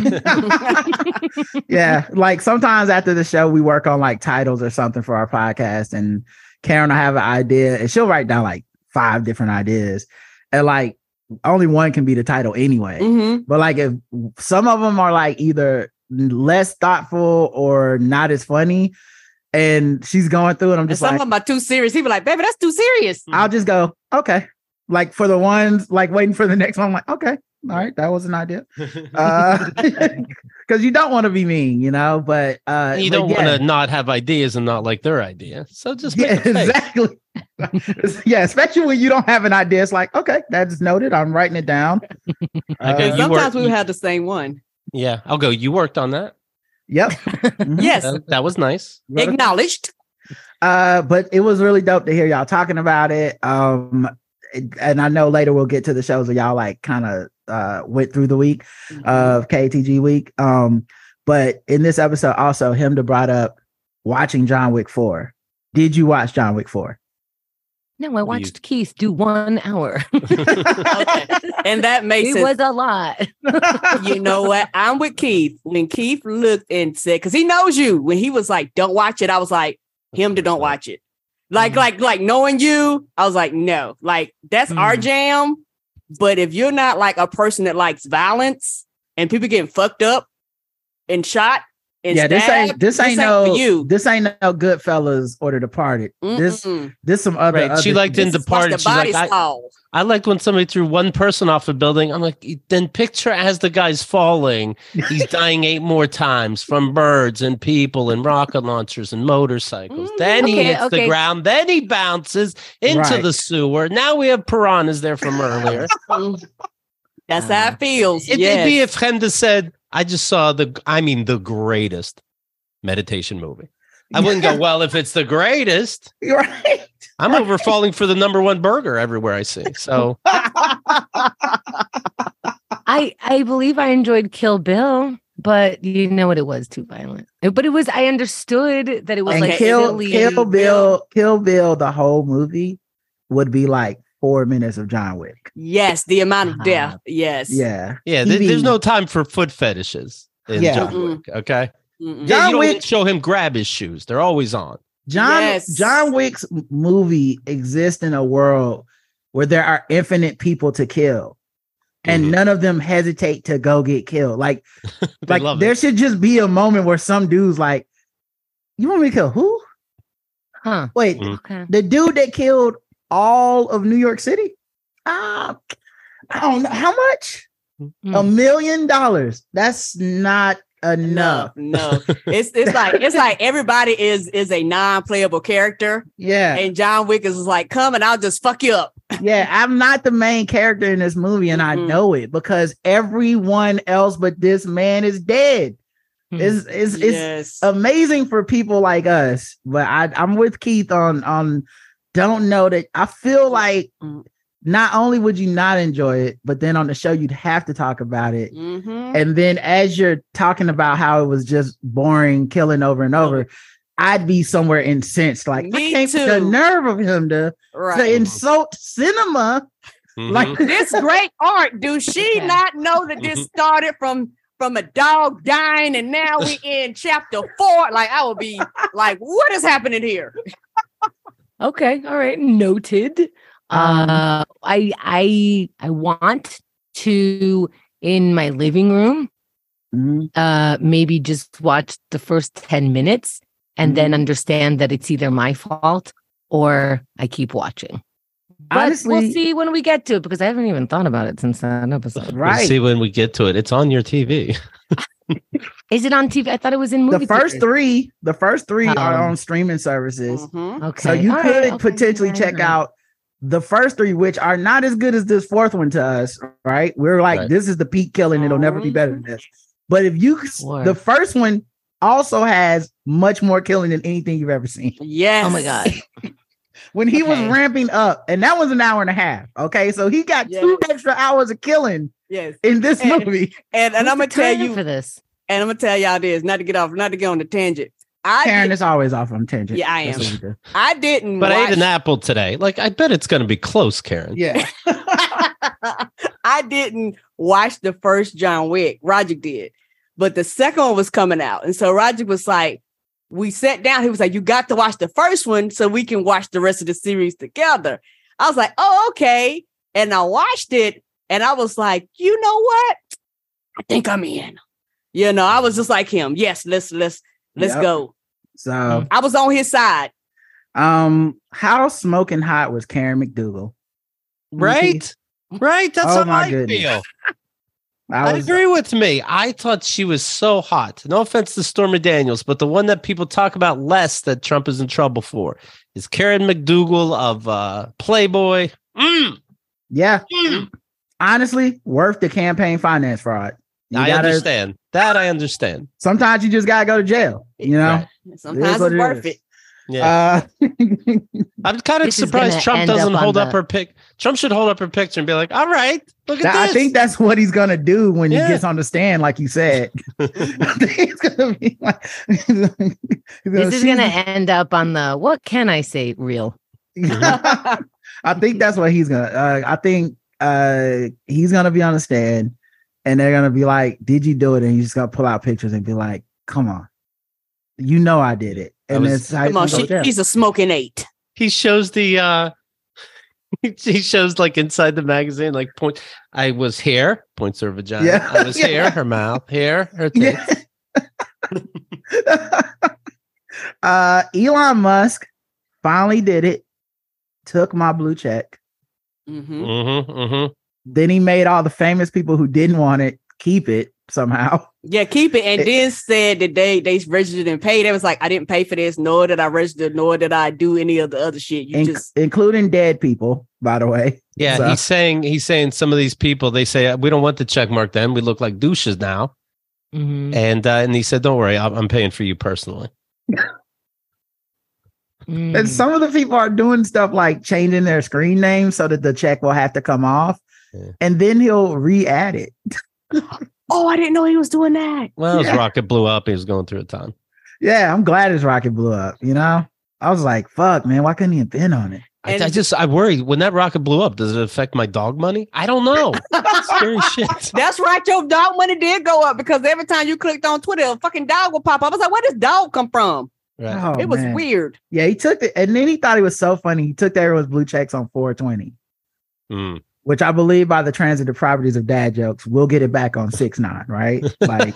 Yeah. Yeah. Like sometimes after the show, we work on like titles or something for our podcast, and Karen will have an idea and she'll write down like 5 different ideas. And like only one can be the title anyway. Mm-hmm. But like if some of them are like either less thoughtful or not as funny, and she's going through it, I'm just some of them are too serious. He be like, baby, that's too serious. I'll just go, okay. Like for the ones like waiting for the next one, I'm like, okay, all right, that was an idea. Because you don't want to be mean, you know, but you don't want to not have ideas and not like their idea. So just make exactly. Yeah, especially when you don't have an idea. It's like, okay, that's noted. I'm writing it down. Sometimes we have the same one. Yeah, I'll go. You worked on that. Yep. Yes, that was nice. Acknowledged. But it was really dope to hear y'all talking about it. And I know later we'll get to the shows where y'all like kind of went through the week of KTG week. But in this episode, also Hemda brought up watching John Wick 4. Did you watch John Wick 4? No, I watched Keith do 1 hour. Okay. And that makes it was a lot. You know what? I'm with Keith. When Keith looked and said, because he knows you, when he was like, don't watch it, I was like, Hemda don't watch it. Like knowing you, I was like, no, like that's our jam. But if you're not like a person that likes violence and people getting fucked up and shot, and stabbed, this ain't no Goodfellas or The Departed. This some other. She liked in Departed. She's like, I liked when somebody threw one person off a building. I'm like, then picture as the guy's falling, he's dying 8 more times from birds and people and rocket launchers and motorcycles. Then he hits the ground. Then he bounces into the sewer. Now we have piranhas there from earlier. That's how it feels. It'd be if Hemda said, I just saw the greatest meditation movie. I wouldn't go, well, if it's the greatest, you're right. I'm over falling for the #1 burger everywhere I see. So I believe I enjoyed Kill Bill, but you know what? It was too violent. But it was, I understood that it was like Kill Bill, the whole movie would be like 4 minutes of John Wick. Yes, the amount of death. Yes. Yeah. Yeah. There's no time for foot fetishes in John Wick. Okay. John Wick, show him grab his shoes. They're always on. John Wick's movie exists in a world where there are infinite people to kill, and none of them hesitate to go get killed. Like there should just be a moment where some dude's like, "You want me to kill who? Huh? Wait, the dude that killed all of New York City? I don't know how much. $1 million. That's not enough. No. It's like everybody is a non-playable character. Yeah. And John Wick is like, come and I'll just fuck you up. Yeah, I'm not the main character in this movie, and I know it because everyone else but this man is dead. It's amazing for people like us, but I'm with Keith on don't know that. I feel like not only would you not enjoy it, but then on the show you'd have to talk about it. Mm-hmm. And then as you're talking about how it was just boring, killing over and over, I'd be somewhere incensed. Like, Me I can't too. the nerve of him to insult cinema. Mhm. Like This great art. Do she not know that this started from a dog dying and now we in chapter 4? Like, I would be like, what is happening here? Okay, all right, noted. I want to, in my living room, maybe just watch the first 10 minutes and then understand that it's either my fault or I keep watching. But honestly, we'll see when we get to it, because I haven't even thought about it since that episode. right. We'll see when we get to it. It's on your TV. Is it on TV? I thought it was in movie The first theaters. three are on streaming services. Mhm. Okay. So you All could right, okay, potentially all check right. out the first 3, which are not as good as this 4th one to us, right? We're like, Right. this is the peak killing. It'll never be better than this. But if you, Sure. the first one also has much more killing than anything you've ever seen. Yes. Oh my God. When he was Okay. ramping up, and that was an hour and a half. Okay. So he got 2 extra hours of killing Yes. in this And- movie. And I'm gonna tell you, for this. and I'm gonna tell y'all this, not to get on the tangent. Karen is always off on tangent. Yeah, I That's am. what we do. I didn't But I ate watch- an apple today. Like, I bet it's going to be close, Karen. Yeah. I didn't watch the first John Wick. Roger did. But the second one was coming out. And so Roger was like, we sat down. He was like, you got to watch the first one so we can watch the rest of the series together. I was like, oh, okay. And I watched it and I was like, you know what? I think I'm in. You know, I was just like him. Yes, let's Yep. go. So I was on his side. how smoking hot was Karen McDougal? Right? Right? That's Oh, how my I goodness. feel. I I was agree with me. I thought she was so hot. No offense to Stormy Daniels, but the one that people talk about less that Trump is in trouble for is Karen McDougal of Playboy. yeah. Honestly, worth the campaign finance fraud. You I gotta- understand. That I understand. Sometimes you just gotta go to jail. You know, Right. Sometimes what it's it worth is. it. Yeah. I'm kind of This is surprised gonna Trump end doesn't up on hold up the- her pic. Trump should hold up her picture and be like, all right, look at I this. think that's what he's gonna do when Yeah. he gets on the stand, like you said. I think he's gonna be like, he's gonna, This is going to end up on the, what can I say, reel. I think that's what he's gonna. I think he's gonna be on the stand, and they're gonna be like, "Did you do it?" And he's just gonna pull out pictures and be like, "Come on, you know I did it." And it's how Come on, he's gonna go down. she's a smoking 8. He shows the he shows like inside the magazine, like point. I was here, points her vagina. Yeah. I was Yeah. here, her mouth, here, her tits. Yeah. Elon Musk finally did it. Took my blue check. Mm-hmm. Mm-hmm, mm-hmm. Then he made all the famous people who didn't want it keep it somehow. Yeah, keep it. And then said that they registered and paid. It was like, I didn't pay for this, nor did I register, nor did I do any of the other shit. You just Including dead people, by the way. Yeah, So- he's saying some of these people, they say we don't want the check mark then. We look like douches now. Mhm. And he said, don't worry, I'm paying for you personally. Mm. And some of the people are doing stuff like changing their screen name so that the check will have to come off. Yeah. And then he'll re-add it. oh, I didn't know he was doing that. Well, his Yeah. rocket blew up. He was going through a time. Yeah, I'm glad his rocket blew up, you know? I was like, fuck, man, why couldn't he have been on it? I worry when that rocket blew up, does it affect my dog money? I don't know. Scary shit. That's right. Your dog money did go up because every time you clicked on Twitter, a fucking dog would pop up. I was like, where does dog come from? Right. Oh, It was man. weird. Yeah, he took it, and then he thought it was so funny. He took everyone's blue checks on 420, Mm. which I believe by the transitive properties of dad jokes, we'll get it back on 6ix9ine, right? Like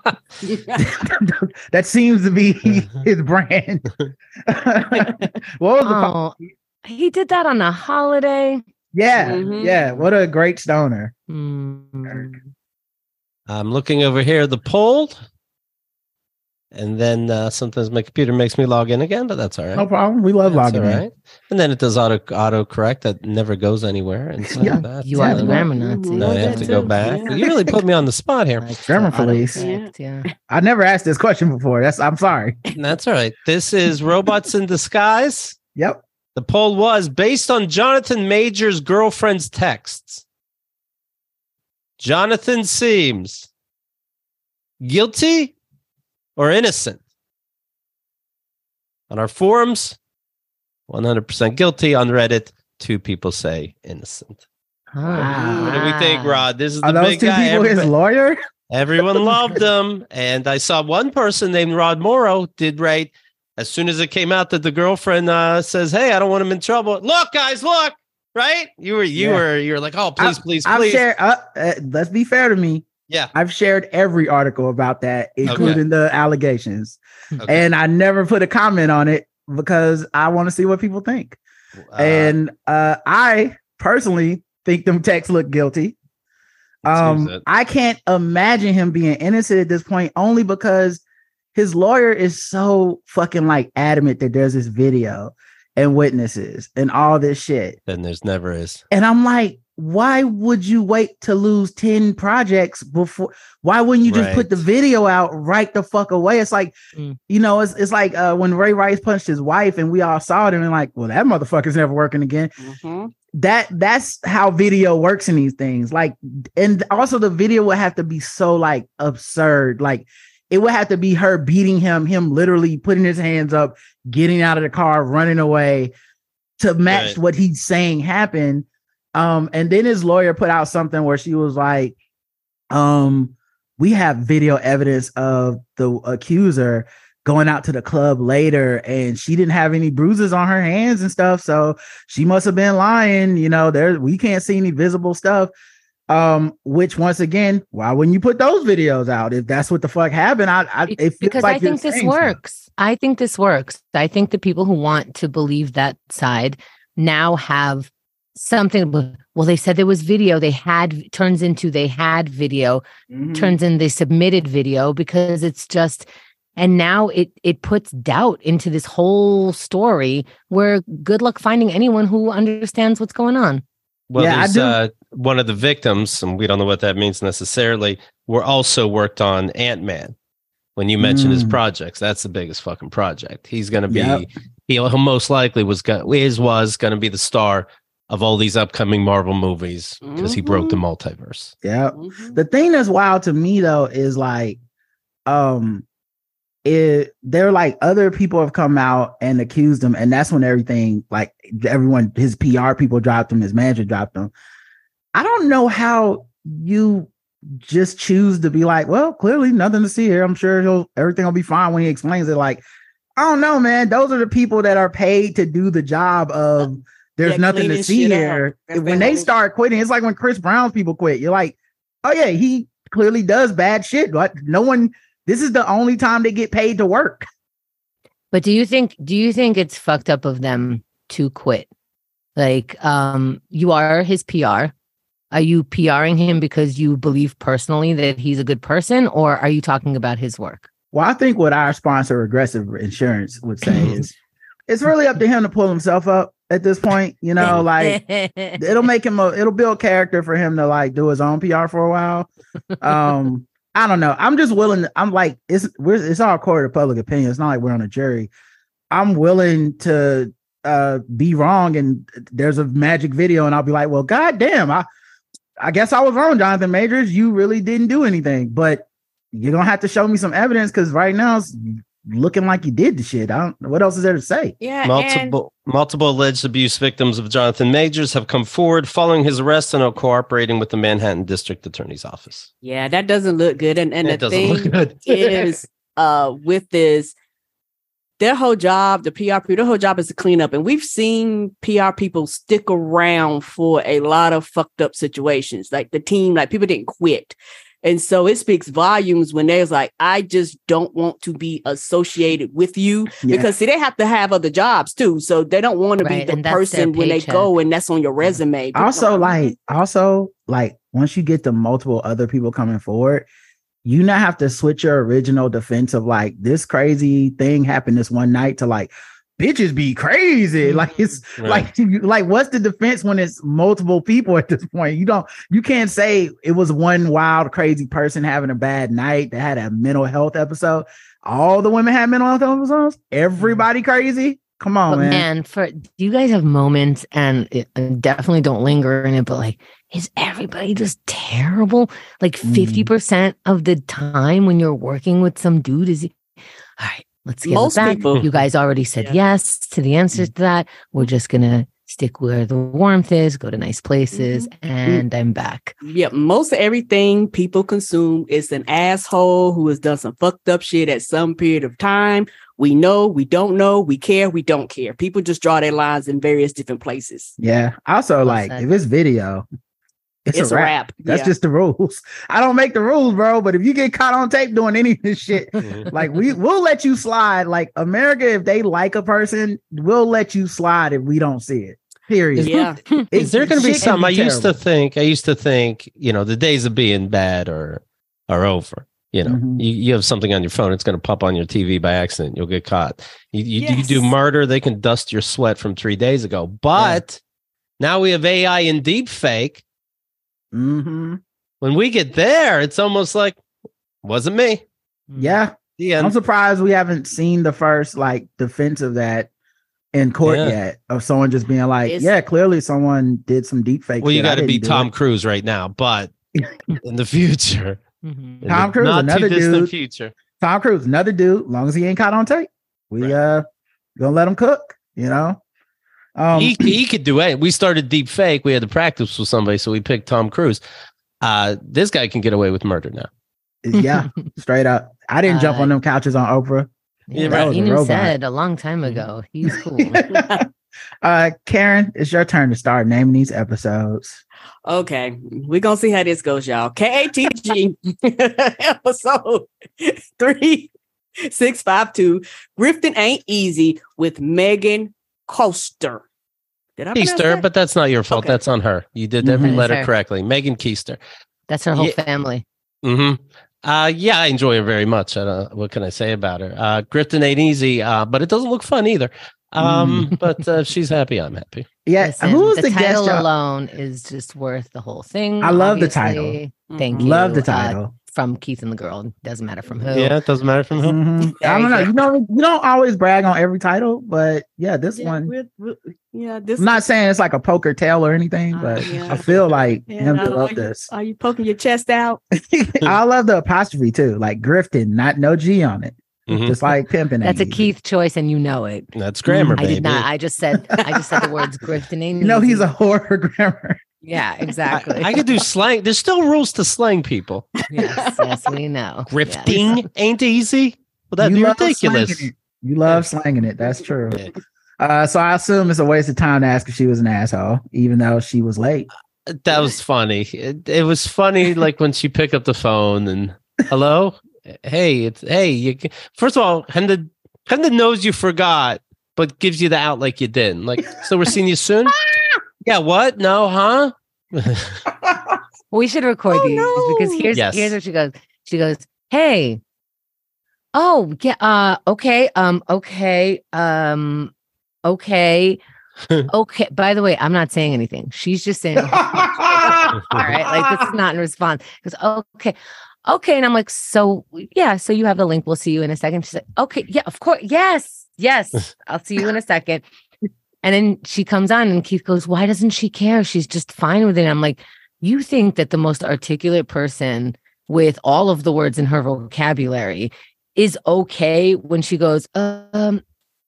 that seems to be his brand. What was the Oh, he did that on a holiday. Yeah, Mhm. yeah. What a great stoner. Mm. I'm looking over here, the poll. And then sometimes my computer makes me log in again, but that's all right. No problem. We love That's logging all in. right. And then it does auto correct that never goes anywhere. And so Yeah. that's, You are the then grammar Nazi. Mhm. Now I have That to go too. back. Yeah. You really put me on the spot here. Like Grammar the police. autocorrect, yeah. I never asked this question before. I'm sorry. That's all right. This is Robots in Disguise. Yep. The poll was based on Jonathan Majors' girlfriend's texts. Jonathan seems guilty or innocent? On our forums, 100% guilty. On Reddit, 2 people say innocent. Wow. What do we think, Rod? This is the Are those big 2 guy. people his lawyer? Everyone loved him. And I saw one person named Rod Morrow did right. As soon as it came out that the girlfriend says, "Hey, I don't want him in trouble." Look, guys, look. Right? You were like, "Oh, please." I've shared, let's be fair to me. Yeah. I've shared every article about that, including the allegations. Okay. And I never put a comment on it because I want to see what people think. And I personally think them texts look guilty. I can't imagine him being innocent at this point, only because his lawyer is so fucking like adamant that there's this video and witnesses and all this shit. Then there's never is. And I'm like, why would you wait to lose 10 projects before? Why wouldn't you just put the video out right the fuck away? It's like, you know, it's like when Ray Rice punched his wife and we all saw it and like, well, that motherfucker's never working again. Mm-hmm. That's how video works in these things. Like, and also the video would have to be so like absurd. Like, it would have to be her beating him literally putting his hands up, getting out of the car, running away to match what he's saying happened. And then his lawyer put out something where she was like, we have video evidence of the accuser going out to the club later and she didn't have any bruises on her hands and stuff. So she must have been lying. You know, we can't see any visible stuff. Which once again, why wouldn't you put those videos out if that's what the fuck happened? Because I think this works. I think this works. I think the people who want to believe that side now have something. Well, they said there was video. They had video, turns in they submitted video because it's just, and now it puts doubt into this whole story where good luck finding anyone who understands what's going on. Well, there's one of the victims, and we don't know what that means necessarily, were also worked on Ant-Man. When you mention his projects, that's the biggest fucking project. He's going to be, he'll most likely was going to be the star of all these upcoming Marvel movies because he broke the multiverse. Yeah. The thing that's wild to me though is like, they're like other people have come out and accused him, and that's when everything, like everyone, his PR people dropped him, his manager dropped him. I don't know how you just choose to be like, well, clearly nothing to see here. I'm sure everything will be fine when he explains it. Like, I don't know, man. Those are the people that are paid to do the job of there's nothing to see here. When they start quitting, it's like when Chris Brown's people quit. You're like, oh yeah, he clearly does bad shit. But this is the only time they get paid to work. But do you think it's fucked up of them to quit? Like, you are his PR. Are you PRing him because you believe personally that he's a good person, or are you talking about his work? Well, I think what our sponsor, Aggressive Insurance, would say is it's really up to him to pull himself up at this point. You know, like it'll build character for him to like do his own PR for a while. I don't know. I'm just willing. I'm like, it's all court of public opinion. It's not like we're on a jury. I'm willing to be wrong, and there's a magic video, and I'll be like, well, goddamn, I guess I was wrong, Jonathan Majors. You really didn't do anything, but you're gonna have to show me some evidence because right now it's looking like you did the shit. I don't know what else is there to say. Yeah, multiple alleged abuse victims of Jonathan Majors have come forward following his arrest and are cooperating with the Manhattan District Attorney's Office. Yeah, that doesn't look good. And the thing is, with this, their whole job, the PR people, their whole job is to clean up. And we've seen PR people stick around for a lot of fucked up situations. Like the team, like people didn't quit. And so it speaks volumes when there's like, I just don't want to be associated with you because see, they have to have other jobs too. So they don't want to be the person when they go and that's on your resume. Also, like once you get to multiple other people coming forward, you now have to switch your original defense of like this crazy thing happened this one night to like bitches be crazy. Like it's like what's the defense when it's multiple people at this point? You can't say it was one wild crazy person having a bad night that had a mental health episode. All the women had mental health episodes. Everybody crazy. Come on, man. And do you guys have moments, and definitely don't linger in it, but like, is everybody just terrible? Like 50% of the time when you're working with some dude is, all right, let's get it back. People. You guys already said yes to the answers to that. We're just going to stick where the warmth is, go to nice places, and I'm back. Yeah, most of everything people consume is an asshole who has done some fucked up shit at some period of time. We know, we don't know, we care, we don't care. People just draw their lines in various different places. Yeah. Also, like, if it's video, it's a wrap. That's just the rules. I don't make the rules, bro. But if you get caught on tape doing any of this shit, like we'll let you slide. Like America, if they like a person, we'll let you slide if we don't see it. Period. Yeah. Is there going to be something? I used to think, the days of being bad are over. You have something on your phone, it's going to pop on your TV by accident. You'll get caught. You do murder, they can dust your sweat from 3 days ago. But now we have AI and deep fake. When we get there, it's almost like, wasn't me. Yeah. I'm surprised we haven't seen the first like defense of that in court yet, of someone just being like, clearly someone did some deep fake. Well, you got to be Tom Cruise right now, but in the future. Tom Cruise, another dude. Future. Tom Cruise, another dude. Long as he ain't caught on tape, we gonna let him cook. He could do it. We started deep fake. We had to practice with somebody, so we picked Tom Cruise. This guy can get away with murder now. Yeah, straight up. I didn't jump on them couches on Oprah. Yeah, he said a long time ago. He's cool. Karen, it's your turn to start naming these episodes. Okay, we're gonna see how this goes, y'all. KATG episode 3652. Grifting Ain't Easy with Megan Keister. Did I Keister, but that's not your fault. Okay. That's on her. You did every letter correctly. Megan Keister. That's her whole family. I enjoy her very much. What can I say about her? Grifting ain't easy, but it doesn't look fun either. But if she's happy, I'm happy. Yes. Yeah, who's the title guest alone is just worth the whole thing. I love the title. Thank you. Love the title. From Keith and the Girl. Doesn't matter from who. Yeah, it doesn't matter from who. I don't know. You don't always brag on every title, but this one. I'm not saying it's like a poker tale or anything, but I feel like him to love this. Are you poking your chest out? I love the apostrophe too, like grifting, not no G on it. Just like pimping. That's a Keith choice, and you know it. That's grammar, baby. I did not. I just said the words grifting. He's a whore for grammar. Yeah, exactly. I could do slang. There's still rules to slang, people. Yes, we know. Grifting ain't easy. Well, that'd be ridiculous. You love slanging it. That's true. So I assume it's a waste of time to ask if she was an asshole, even though she was late. That was funny. It was funny, like when she picked up the phone and hello. Hey, first of all, Henda knows you forgot, but gives you the out like you didn't. Like, so we're seeing you soon? Yeah, what? No, huh? We should record these because here's what she goes. She goes, hey. Oh, yeah, okay. Okay. Okay. By the way, I'm not saying anything. She's just saying, all right, like this is not in response. Because okay. And I'm like, so you have the link. We'll see you in a second. She's like, okay, yeah, of course. Yes. I'll see you in a second. And then she comes on and Keith goes, why doesn't she care? She's just fine with it. And I'm like, you think that the most articulate person with all of the words in her vocabulary is okay when she goes, okay.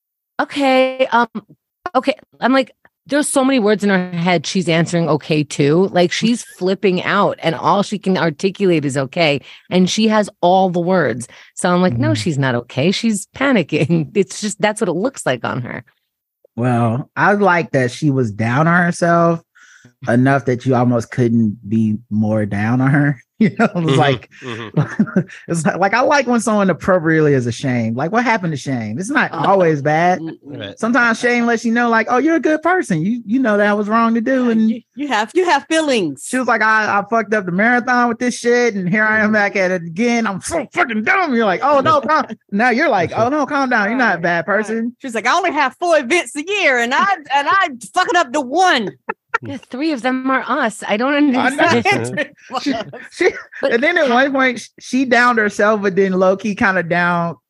Okay. I'm like, there's so many words in her head. She's answering okay too. Like she's flipping out and all she can articulate is okay. And she has all the words. So I'm like, no, she's not okay. She's panicking. It's just, that's what it looks like on her. Well, I like that she was down on herself enough that you almost couldn't be more down on her. It was like, it's like I like when someone appropriately is ashamed. Like, what happened to shame? It's not always bad. Sometimes shame lets you know, like, oh, you're a good person. You know that was wrong to do, and you have feelings. She was like, I fucked up the marathon with this shit, and here I am back at it again. I'm so fucking dumb. You're like, oh no, now you're like, oh no, calm down. You're not a bad person. She's like, I only have 4 events a year, and I fucking up the one. Yeah, 3 of them are us. I don't understand. And then at one point she downed herself, but then low-key kind of down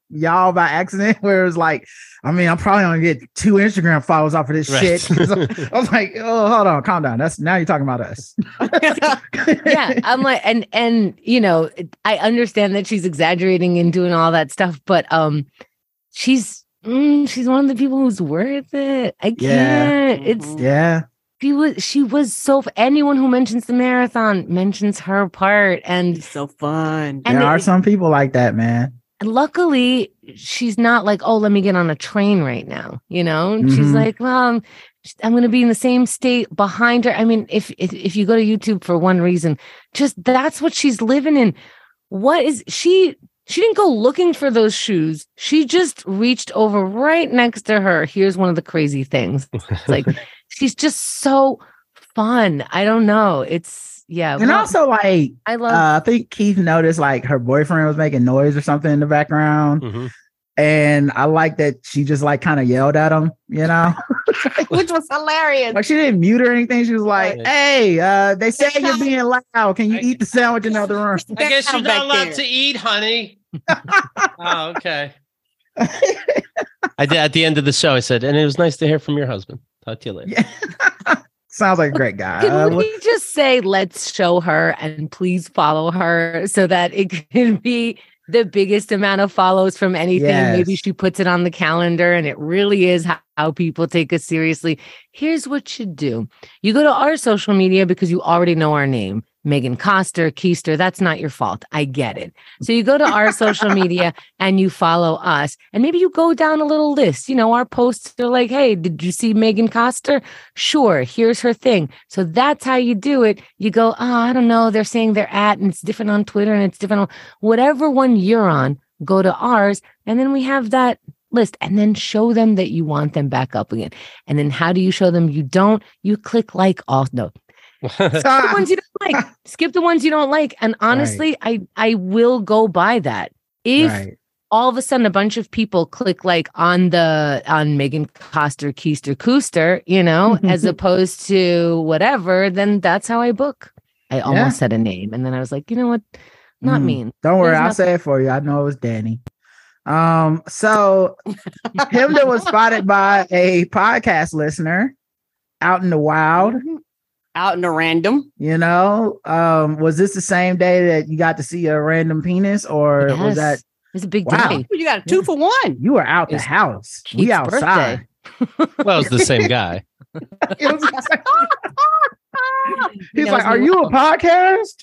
y'all by accident, where it was like, I mean, I'm probably gonna get 2 Instagram followers off of this shit. I was like, oh, hold on, calm down. That's now you're talking about us. Yeah, I'm like, and you know, I understand that she's exaggerating and doing all that stuff, but she's one of the people who's worth it. I can't. She was so anyone who mentions the marathon mentions her part, and it's so fun. There are some people like that, man. Luckily, she's not like, oh, let me get on a train right now. You know, she's like, well, I'm going to be in the same state behind her. I mean, if you go to YouTube for one reason, just that's what she's living in. What is she? She didn't go looking for those shoes. She just reached over right next to her. Here's one of the crazy things. It's like, she's just so fun. I don't know. And also like, I think Keith noticed like her boyfriend was making noise or something in the background. Mm-hmm. And I like that she just like kind of yelled at him, you know, which was hilarious. Like she didn't mute or anything. She was like, hey, they say you're being loud. Can you eat the sandwich in the other room? I guess you're not allowed to eat, honey. Oh, okay. I did at the end of the show. I said, and it was nice to hear from your husband. Talk to you later. Yeah. Sounds like a great guy. Can we just say, let's show her and please follow her so that it can be the biggest amount of follows from anything. Yes. Maybe she puts it on the calendar and it really is how people take us seriously. Here's what you do. You go to our social media because you already know our name. Megan Coster, Keister, that's not your fault. I get it. So you go to our social media and you follow us. And maybe you go down a little list. You know, our posts are like, hey, did you see Megan Coster? Sure, here's her thing. So that's how you do it. You go, I don't know. They're saying they're at, and it's different on Twitter and it's different on whatever one you're on. Go to ours. And then we have that list, and then show them that you want them back up again. And then how do you show them you don't? You click like all. No. Skip the ones you don't like. Skip the ones you don't like. And honestly, right. I will go by that. If all of a sudden a bunch of people click like on Megan Coster, Keister, Kooster, you know, as opposed to whatever, then that's how I book. I almost said a name, and then I was like, you know what? Not mean. Don't worry, I'll say it for you. I know it was Danny. So Hemda was spotted by a podcast listener out in the wild. Out in the random, you know, was this the same day that you got to see a random penis, or was that? It's a big day. You got a 2 for 1. You were out the house. Keith's we outside. Well, it was the same guy. He's like, "Are you a podcast?"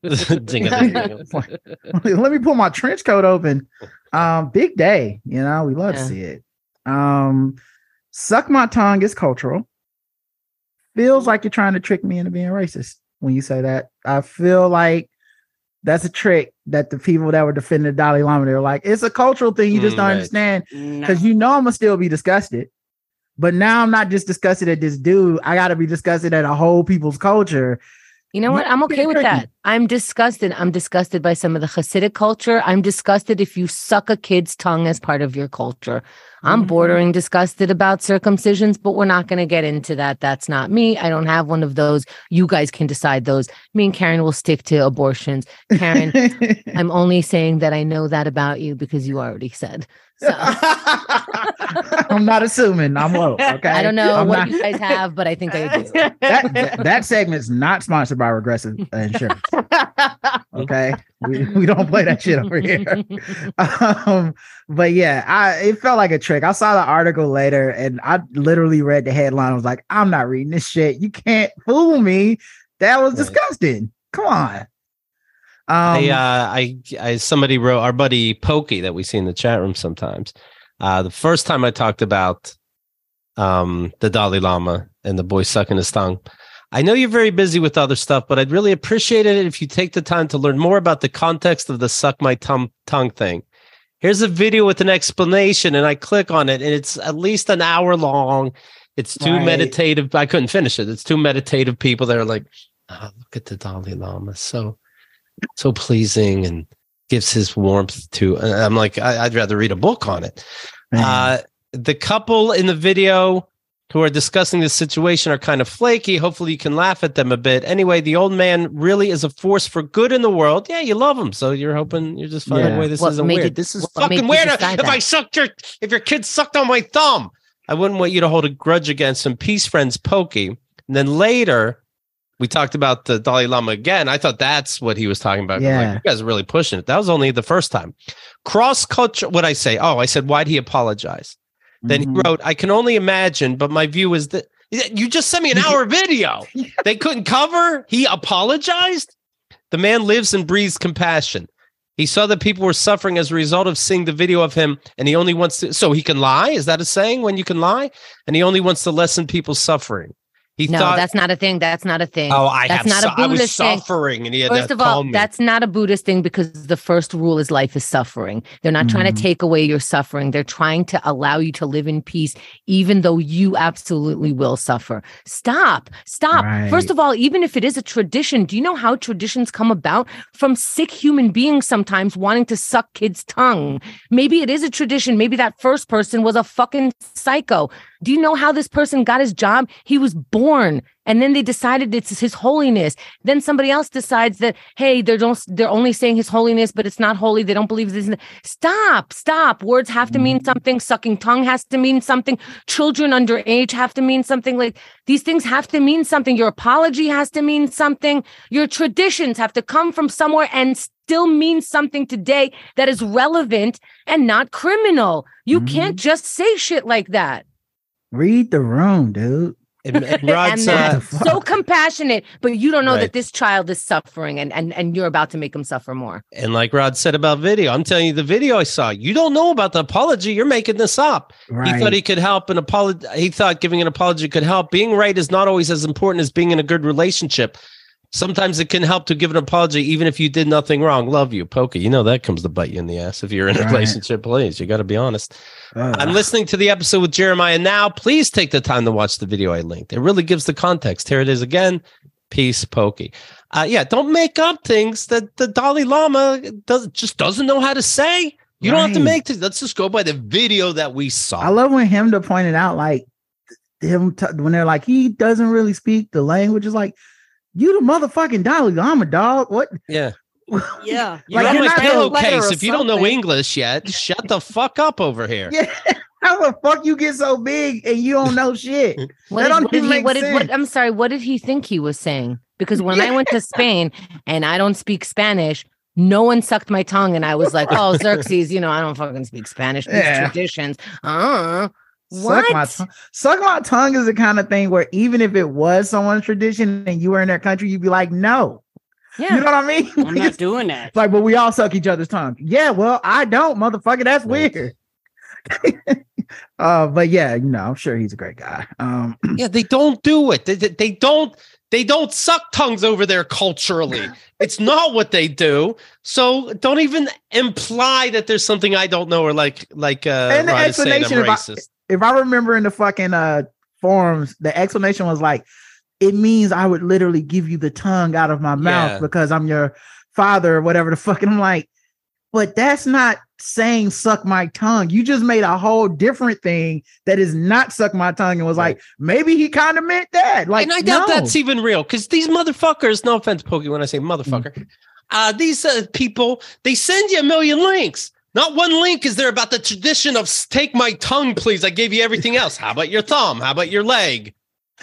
Let me pull my trench coat open. Big day, you know. We love to see it. Suck my tongue is cultural. Feels like you're trying to trick me into being racist when you say that. I feel like that's a trick that the people that were defending the Dalai Lama, they're like, it's a cultural thing. You just don't understand, because you know I'm gonna still be disgusted. But now I'm not just disgusted at this dude. I got to be disgusted at a whole people's culture. You know what? I'm okay with that. I'm disgusted. I'm disgusted by some of the Hasidic culture. I'm disgusted if you suck a kid's tongue as part of your culture. I'm bordering disgusted about circumcisions, but we're not going to get into that. That's not me. I don't have one of those. You guys can decide those. Me and Karen will stick to abortions. Karen, I'm only saying that I know that about you because you already said. So. I'm not assuming. I'm low. Okay. I don't know what you guys have, but I think I do. That segment is not sponsored by Regressive Insurance. Okay. We don't play that shit over here. But yeah, it felt like a trick. I saw the article later and I literally read the headline. I was like, I'm not reading this shit. You can't fool me. That was disgusting. Come on. Somebody wrote, our buddy Pokey that we see in the chat room sometimes. The first time I talked about the Dalai Lama and the boy sucking his tongue, I know you're very busy with other stuff, but I'd really appreciate it if you take the time to learn more about the context of the suck my tongue thing. Here's a video with an explanation, and I click on it, and it's at least an hour long. It's too meditative. I couldn't finish it. It's too meditative people that are like, look at the Dalai Lama. So pleasing and gives his warmth to. And I'm like, I'd rather read a book on it. The couple in the video, who are discussing this situation are kind of flaky. Hopefully you can laugh at them a bit. Anyway, the old man really is a force for good in the world. Yeah, you love him. So you're hoping you're just finding a way this isn't weird. This is fucking weird. If your kid sucked on my thumb, I wouldn't want you to hold a grudge against him. Peace friends, Pokey. And then later, we talked about the Dalai Lama again. I thought that's what he was talking about. Yeah. Like, you guys are really pushing it. That was only the first time. Cross-culture, what'd I say? Oh, I said, why'd he apologize? Then he wrote, I can only imagine, but my view is that you just sent me an hour video. They couldn't cover. He apologized. The man lives and breathes compassion. He saw that people were suffering as a result of seeing the video of him, and he only wants to, so he can lie? Is that a saying when you can lie? And he only wants to lessen people's suffering. No, that's not a thing. That's not a thing. Oh, that's not a Buddhist thing. Suffering, and he had First of all, that's not a Buddhist thing because the first rule is life is suffering. They're not trying to take away your suffering. They're trying to allow you to live in peace, even though you absolutely will suffer. Stop. Right. First of all, even if it is a tradition, do you know how traditions come about? From sick human beings sometimes wanting to suck kids' tongue. Maybe it is a tradition. Maybe that first person was a fucking psycho. Do you know how this person got his job? He was born, and then they decided it's His Holiness. Then somebody else decides that, hey, they're only saying His Holiness, but it's not holy. They don't believe this. Stop. Words have to mean something. Sucking tongue has to mean something. Children underage have to mean something. Like, these things have to mean something. Your apology has to mean something. Your traditions have to come from somewhere and still mean something today that is relevant and not criminal. You can't just say shit like that. Read the room, dude. And Rod's so compassionate, but you don't know that this child is suffering and you're about to make him suffer more. And like Rod said about video, I'm telling you, the video I saw, you don't know about the apology. You're making this up. Right. He thought he could help an apology. He thought giving an apology could help. Being right is not always as important as being in a good relationship. Sometimes it can help to give an apology, even if you did nothing wrong. Love you, Pokey. You know that comes to bite you in the ass if you're in a relationship. Please, you got to be honest. I'm listening to the episode with Jeremiah now. Please take the time to watch the video I linked. It really gives the context. Here it is again. Peace, Pokey. Don't make up things that the Dalai Lama doesn't know how to say. You don't have to make this. Let's just go by the video that we saw. I love when Hemda pointed out, like, when they're like, he doesn't really speak the language. It's like, you the motherfucking Dalai Lama, dog. What? Yeah. Like, you're my pillowcase. If you don't know English yet, shut the fuck up over here. Yeah. How the fuck you get so big and you don't know shit? I'm sorry. What did he think he was saying? Because when I went to Spain and I don't speak Spanish, no one sucked my tongue, and I was like, "Oh, Xerxes, I don't fucking speak Spanish. These traditions." What? Suck my tongue is the kind of thing where even if it was someone's tradition and you were in their country, you'd be like, no. Yeah. You know what I mean? I'm not doing that. Like, but we all suck each other's tongue. Yeah, well, I don't, motherfucker. That's weird. But yeah, I'm sure he's a great guy. Yeah, they don't do it. They don't suck tongues over there culturally. It's not what they do. So don't even imply that there's something I don't know or like and the explanation, if I remember in the fucking forums, the explanation was like, it means I would literally give you the tongue out of my mouth because I'm your father or whatever the fuck. And I'm like, but that's not saying suck my tongue. You just made a whole different thing that is not suck my tongue and was like, maybe he kind of meant that. Like, and I doubt that's even real because these motherfuckers, no offense, Pokey, when I say motherfucker, these people, they send you a million links. Not one link is there about the tradition of take my tongue, please. I gave you everything else. How about your thumb? How about your leg?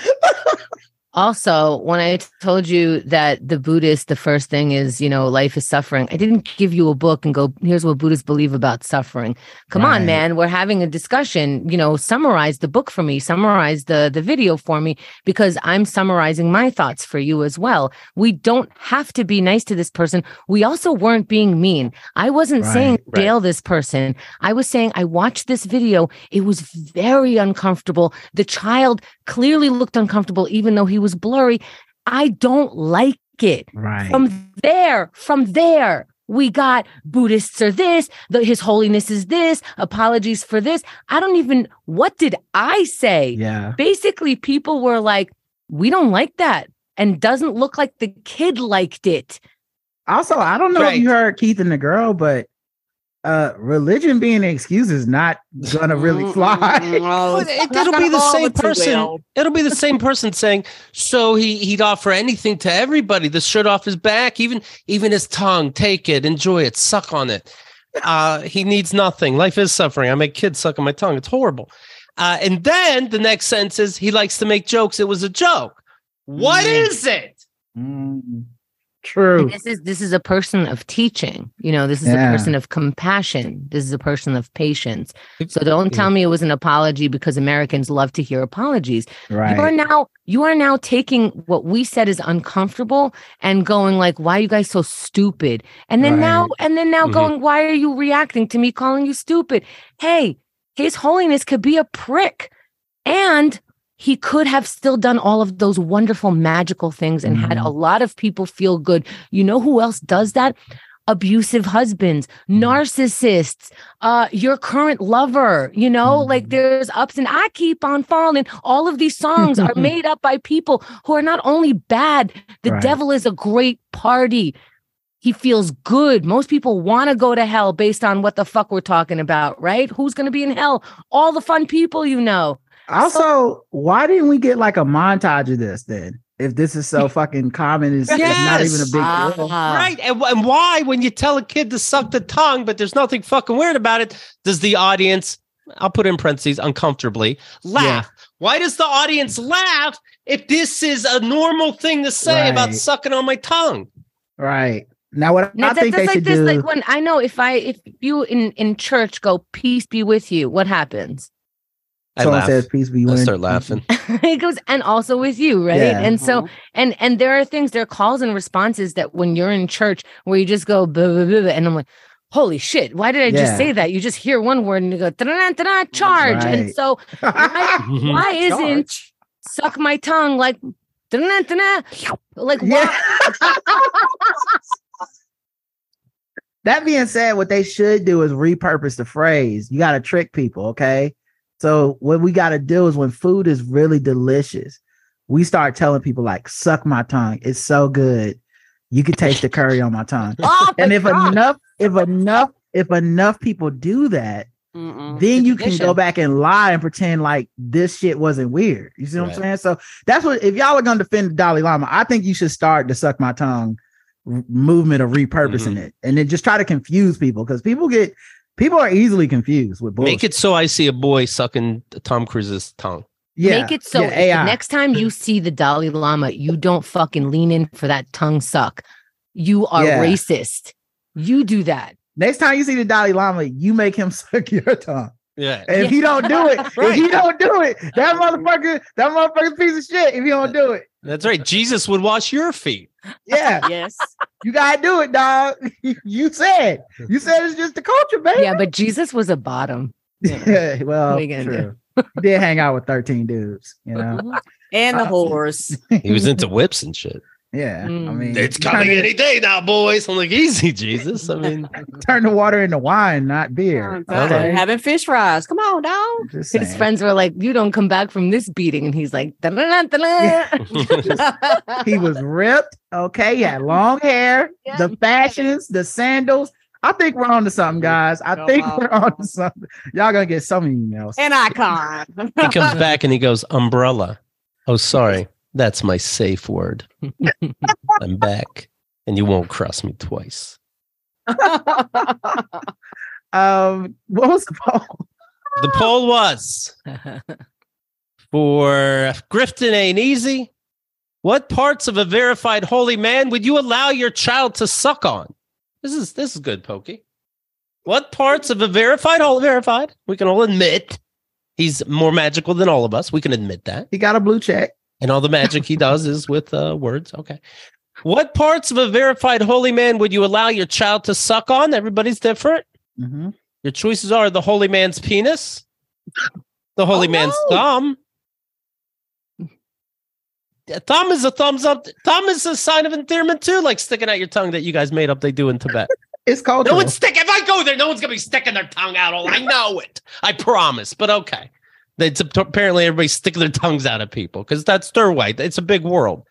Also, when I told you that the Buddhist, the first thing is, life is suffering, I didn't give you a book and go, here's what Buddhists believe about suffering. Come on, man. We're having a discussion. Summarize the book for me, summarize the video for me, because I'm summarizing my thoughts for you as well. We don't have to be nice to this person. We also weren't being mean. I wasn't saying jail this person. I was saying I watched this video. It was very uncomfortable. The child clearly looked uncomfortable, even though he was blurry. I don't like it. Right. From there, we got Buddhists are this, His Holiness is this, apologies for this. What did I say? Yeah. Basically, people were like, we don't like that. And doesn't look like the kid liked it. Also, I don't know if you heard Keith and the girl, but Religion being an excuse is not gonna really fly. It'll be the same person. It'll be the same person saying, so he'd offer anything to everybody. The shirt off his back, even his tongue. Take it, enjoy it, suck on it. He needs nothing. Life is suffering. I make kids suck on my tongue. It's horrible. And then the next sentence is he likes to make jokes. It was a joke. What is it? True. This is a person of teaching. This is a person of compassion. This is a person of patience. So don't tell me it was an apology, because Americans love to hear apologies. Right. You are now taking what we said is uncomfortable and going like, why are you guys so stupid? And then now going, why are you reacting to me calling you stupid? Hey, His Holiness could be a prick, and he could have still done all of those wonderful, magical things and had a lot of people feel good. You know who else does that? Abusive husbands, narcissists, your current lover, like there's ups, and I keep on falling. All of these songs are made up by people who are not only bad, the devil is a great party. He feels good. Most people want to go to hell based on what the fuck we're talking about, right? Who's going to be in hell? All the fun people, Also, why didn't we get like a montage of this then? If this is so fucking common, it's not even a big deal. Right. And why, when you tell a kid to suck the tongue, but there's nothing fucking weird about it, does the audience, I'll put in parentheses, uncomfortably, laugh? Yeah. Why does the audience laugh if this is a normal thing to say about sucking on my tongue? Right. Now, what I think they should do... Like when I know if you in church go, peace be with you, what happens? Someone says peace be with you. I start laughing. It goes, and also with you, right? Yeah. And so, and there are calls and responses that when you're in church where you just go, blah, blah, blah, blah, and I'm like, holy shit, why did I just say that? You just hear one word and you go, da-da-da-da, charge. Right. And so why isn't suck my tongue like, da-da-da-da, like, why? That being said, what they should do is repurpose the phrase. You got to trick people, okay? So what we got to do is when food is really delicious, we start telling people like, suck my tongue. It's so good. You can taste the curry on my tongue. And if enough people do that, then you can go back and lie and pretend like this shit wasn't weird. You see what I'm saying? So that's what, if y'all are going to defend the Dalai Lama, I think you should start the suck my tongue movement of repurposing it, and then just try to confuse people, because people are easily confused with bullshit. Make it so I see a boy sucking Tom Cruise's tongue. Yeah. Make it so next time you see the Dalai Lama, you don't fucking lean in for that tongue suck. You are racist. You do that. Next time you see the Dalai Lama, you make him suck your tongue. Yeah. And if he don't do it, that motherfucker's piece of shit if he don't do it. That's right. Jesus would wash your feet. Yeah. Yes. You gotta do it, dog. You said it's just the culture, baby. Yeah, but Jesus was a bottom. Yeah. Well, true. He did hang out with 13 dudes, and the whores. He was into whips and shit. Yeah. I mean, it's coming any day now, boys. I'm like, easy, Jesus. I mean, turn the water into wine, not beer. Okay. Having fish fries. Come on, dog. His friends were like, you don't come back from this beating. And he's like, he was ripped. Okay. He had long hair, the fashions, the sandals. I think we're on to something, guys. I think we're on to something. Y'all gonna get so many emails. An icon. He comes back and he goes, umbrella. Oh, sorry. That's my safe word. I'm back, and you won't cross me twice. What was the poll? The poll was for Grifton Ain't Easy. What parts of a verified holy man would you allow your child to suck on? This is good, Pokey. What parts of a verified? We can all admit he's more magical than all of us. We can admit that. He got a blue check. And all the magic he does is with words. Okay. What parts of a verified holy man would you allow your child to suck on? Everybody's different. Mm-hmm. Your choices are the holy man's penis, the holy man's thumb. Thumb is a thumbs up. Thumb is a sign of endearment too, like sticking out your tongue that you guys made up they do in Tibet. It's called. No one's sticking. If I go there, no one's gonna be sticking their tongue out. I know it. I promise. But okay. Apparently everybody's sticking their tongues out at people because that's their way. It's a big world.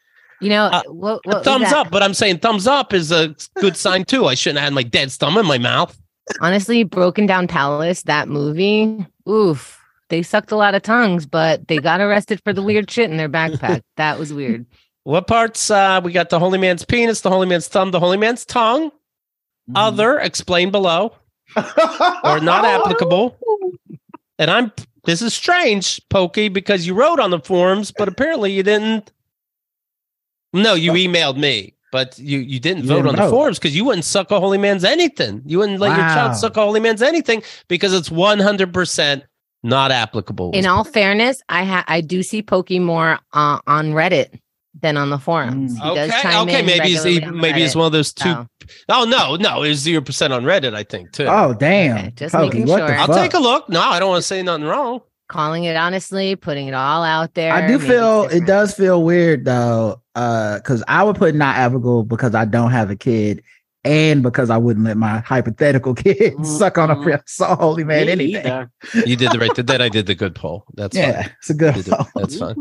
What thumbs up, but I'm saying thumbs up is a good sign too. I shouldn't have had my dead thumb in my mouth. Honestly, Broken Down Palace, that movie, oof. They sucked a lot of tongues, but they got arrested for the weird shit in their backpack. That was weird. What parts? We got the holy man's penis, the holy man's thumb, the holy man's tongue. Other, explain below. Or not applicable. And this is strange, Pokey, because you wrote on the forums, but apparently you didn't. No, you emailed me, but you didn't vote on the forums because you wouldn't suck a holy man's anything. You wouldn't let your child suck a holy man's anything because it's 100% not applicable. In all fairness, I do see Pokey more on Reddit than on the forums. Okay, maybe it's one of those two. Oh no, it's 0% on Reddit, I think too. Oh damn! Okay, just making sure. I'll take a look. No, I don't want to say nothing wrong. Calling it honestly, putting it all out there. I do feel it does feel weird though, because I would put not applicable because I don't have a kid. And because I wouldn't let my hypothetical kid suck on a holy man anything. You did the right. Then I did the good poll. That's fine. It's a good poll. That's fine.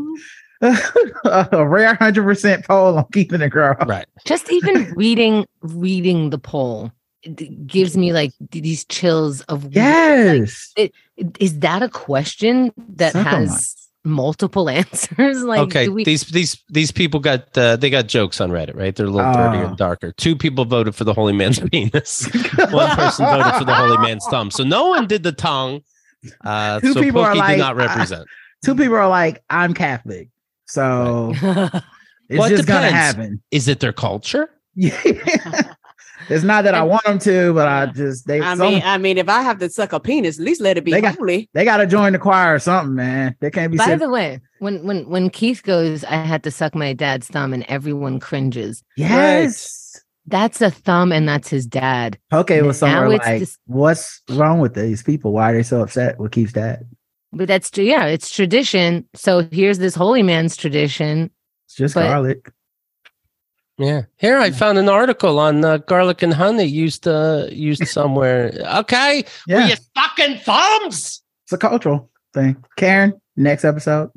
A rare 100% poll on keeping it girl. Right. Just even reading the poll gives me like these chills of yes. Like, is that a question that has multiple answers? Like, okay, these people got they got jokes on Reddit, right? They're a little dirtier and darker. 2 people voted for the holy man's penis. 1 person voted for the holy man's thumb. So no one did the tongue. 2 so people Pokey are like, did not represent. 2 people are like, I'm Catholic, so it's just gonna happen. Is it their culture? Yeah. It's not that I want them to, but I mean, if I have to suck a penis, at least let it be holy. They got to join the choir or something, man. They can't be. By the way, when Keith goes, I had to suck my dad's thumb, and everyone cringes. Yes, right. That's a thumb, and that's his dad. Okay, well, somewhere like, what's wrong with these people? Why are they so upset with Keith's dad? But that's it's tradition. So here's this holy man's tradition. It's just garlic. Yeah. Here I found an article on garlic and honey used somewhere. Okay. Yeah. Were you sucking thumbs? It's a cultural thing. Karen, next episode.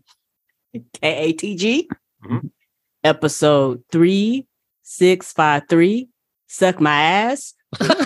KATG. Mm-hmm. Episode 3653. Suck my ass.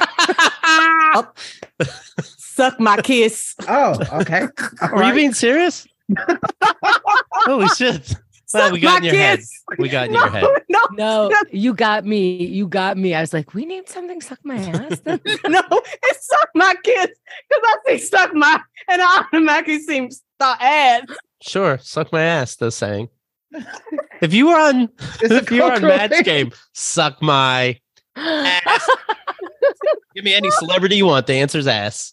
Suck my kiss. Oh, okay. Were you being serious? Holy shit. Well, we got in your head. We got in your head. No, you got me. You got me. I was like, we named something Suck My Ass. No, it's Suck My Kiss. Because I say Suck My, and I automatically seem ass. Sure, Suck My Ass, the saying. If you were on Match Game, Suck My Ass. Give me any celebrity you want. The answer's ass.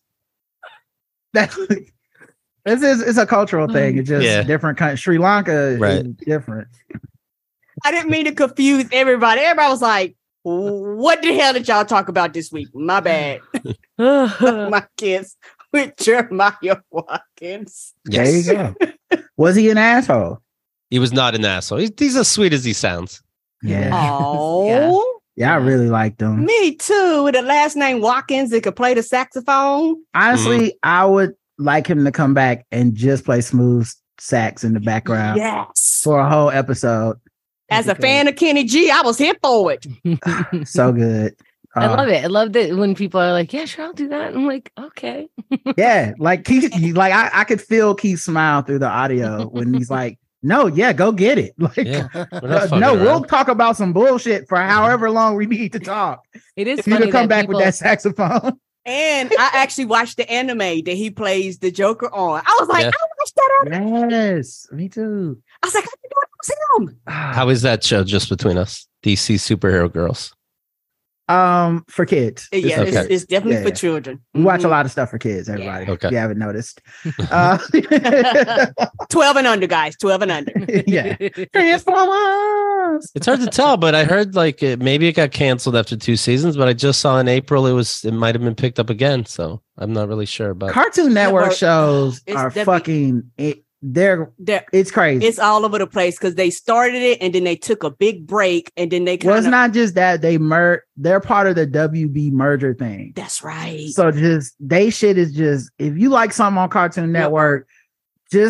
It's a cultural thing. It's just different kind. Sri Lanka is different. I didn't mean to confuse everybody. Everybody was like, what the hell did y'all talk about this week? My bad. My kids with Jeremiah Watkins. Yes. There you go. Was he an asshole? He was not an asshole. He's as sweet as he sounds. Yeah. Oh. Yeah, I really liked him. Me too. With a last name Watkins that could play the saxophone. Honestly, I would like him to come back and just play smooth sax in the background. Yes. For a whole episode. As a fan of Kenny G, I was here for it. So good. I love it. I love it when people are like, yeah, sure, I'll do that. I'm like, okay. Yeah. Like Keith, I could feel Keith smile through the audio when he's like, no, go get it. Like, we'll talk about some bullshit for however long we need to talk. It is if you could come back with that saxophone. And I actually watched the anime that he plays the Joker on. I was like, I watched that anime. Yes, me too. I was like, I didn't know it was him. How is that show just between us? DC superhero girls. For kids. Yeah, it's definitely for children. We watch a lot of stuff for kids, everybody. Okay. If you haven't noticed. 12 and under, guys. 12 and under. Yeah. Transformers. It's hard to tell, but I heard maybe it got canceled after 2 seasons, but I just saw in April it might have been picked up again. So I'm not really sure about Cartoon Network shows are fucking it's crazy. It's all over the place because they started it and then they took a big break and then they it's not just that they're part of the WB merger thing. That's right. So just they shit is just if you like something on Cartoon Network, just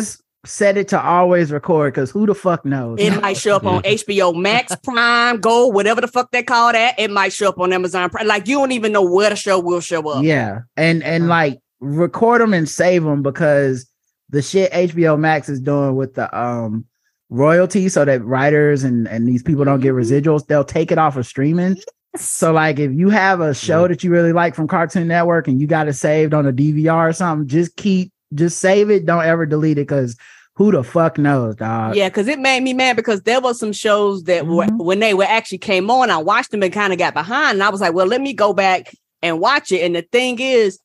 set it to always record because who the fuck knows? It might show up on HBO Max, Prime, Go, whatever the fuck they call that. It might show up on Amazon Prime. Like you don't even know where the show will show up. Yeah, and like record them and save them because the shit HBO Max is doing with the royalty, so that writers and these people don't get residuals, they'll take it off of streaming. So like if you have a show that you really like from Cartoon Network and you got it saved on a DVR or something, just save it. Don't ever delete it because who the fuck knows, dog? Yeah, because it made me mad because there were some shows that were, when they were actually came on, I watched them and kind of got behind. And I was like, well, let me go back and watch it. And the thing is,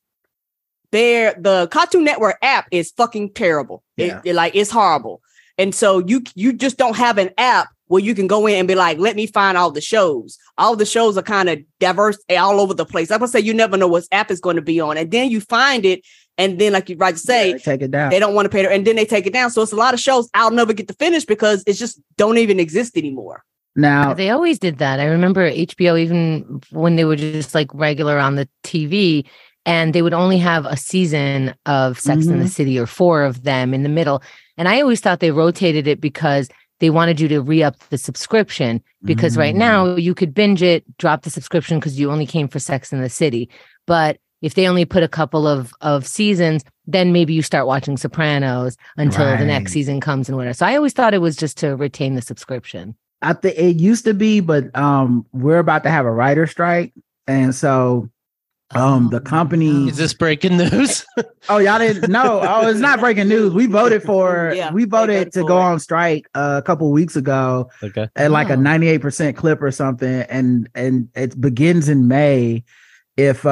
the Cartoon Network app is fucking terrible. Yeah. It's horrible. And so you just don't have an app where you can go in and be like, let me find all the shows. All the shows are kind of diverse all over the place. Like I say, you never know what app is going to be on. And then you find it. And then, like you right to say, they take it down. They don't want to pay it, and then they take it down. So it's a lot of shows I'll never get to finish because it just don't even exist anymore. Now they always did that. I remember HBO, even when they were just like regular on the TV, and they would only have a season of Sex and the City or 4 of them in the middle. And I always thought they rotated it because they wanted you to re-up the subscription. Because right now you could binge it, drop the subscription because you only came for Sex and the City, but if they only put a couple of seasons, then maybe you start watching Sopranos until the next season comes and whatever. So I always thought it was just to retain the subscription. I think it used to be, but we're about to have a writer strike. And so the company... Is this breaking news? Oh, y'all didn't know. Oh, it's not breaking news. We voted to go on strike a couple of weeks ago at like a 98% clip or something. And it begins in May if...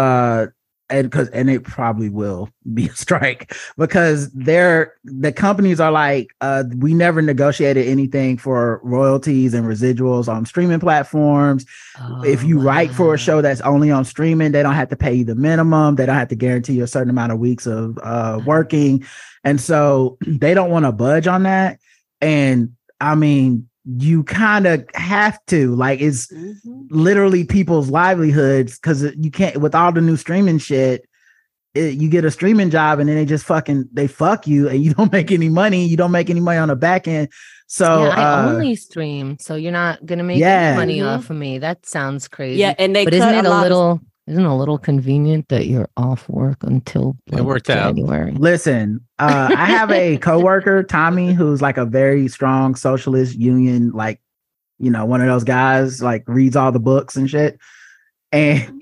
and it probably will be a strike because the companies are like, we never negotiated anything for royalties and residuals on streaming platforms. If you write for a show that's only on streaming, they don't have to pay you the minimum. They don't have to guarantee you a certain amount of weeks of working. And so they don't want to budge on that. And I mean, you kind of have to, like, it's literally people's livelihoods because you can't, with all the new streaming shit, you get a streaming job and then they fuck you and you don't make any money. You don't make any money on the back end. So I only stream, so you're not gonna make any money off of me. That sounds crazy. Yeah, and isn't it a little convenient that you're off work until it worked January? out. Listen, I have a coworker, Tommy, who's like a very strong socialist union, like, you know, one of those guys, like reads all the books and shit. And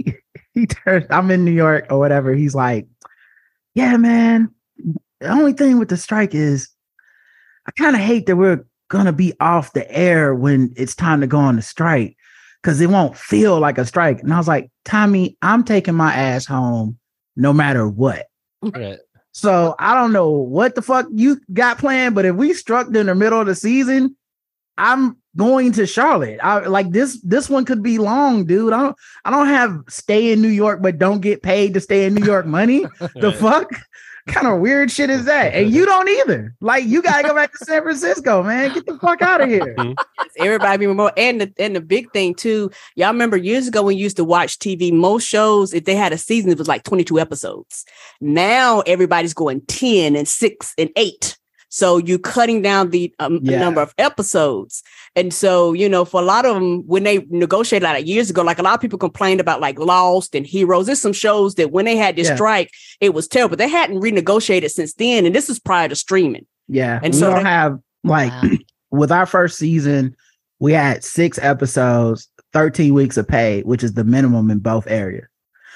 I'm in New York or whatever. He's like, yeah, man, the only thing with the strike is I kind of hate that we're going to be off the air when it's time to go on the strike because it won't feel like a strike. And I was like, Tommy, I'm taking my ass home no matter what. Right. So I don't know what the fuck you got planned, but if we struck in the middle of the season, I'm going to Charlotte. I like this one could be long, dude. I don't have stay in New York, but don't get paid to stay in New York money. The fuck kind of weird shit is that? And you don't either. Like, you gotta go back to San Francisco, man. Get the fuck out of here. Everybody be remote. And the big thing too, y'all remember years ago when you used to watch TV, most shows, if they had a season, it was like 22 episodes. Now everybody's going 10 and 6 and 8. So you're cutting down the number of episodes. And so, you know, for a lot of them, when they negotiated like years ago, like a lot of people complained about like Lost and Heroes. There's some shows that when they had this strike, it was terrible. They hadn't renegotiated since then. And this is prior to streaming. Yeah. And we so don't have like with our first season, we had 6 episodes, 13 weeks of pay, which is the minimum in both areas.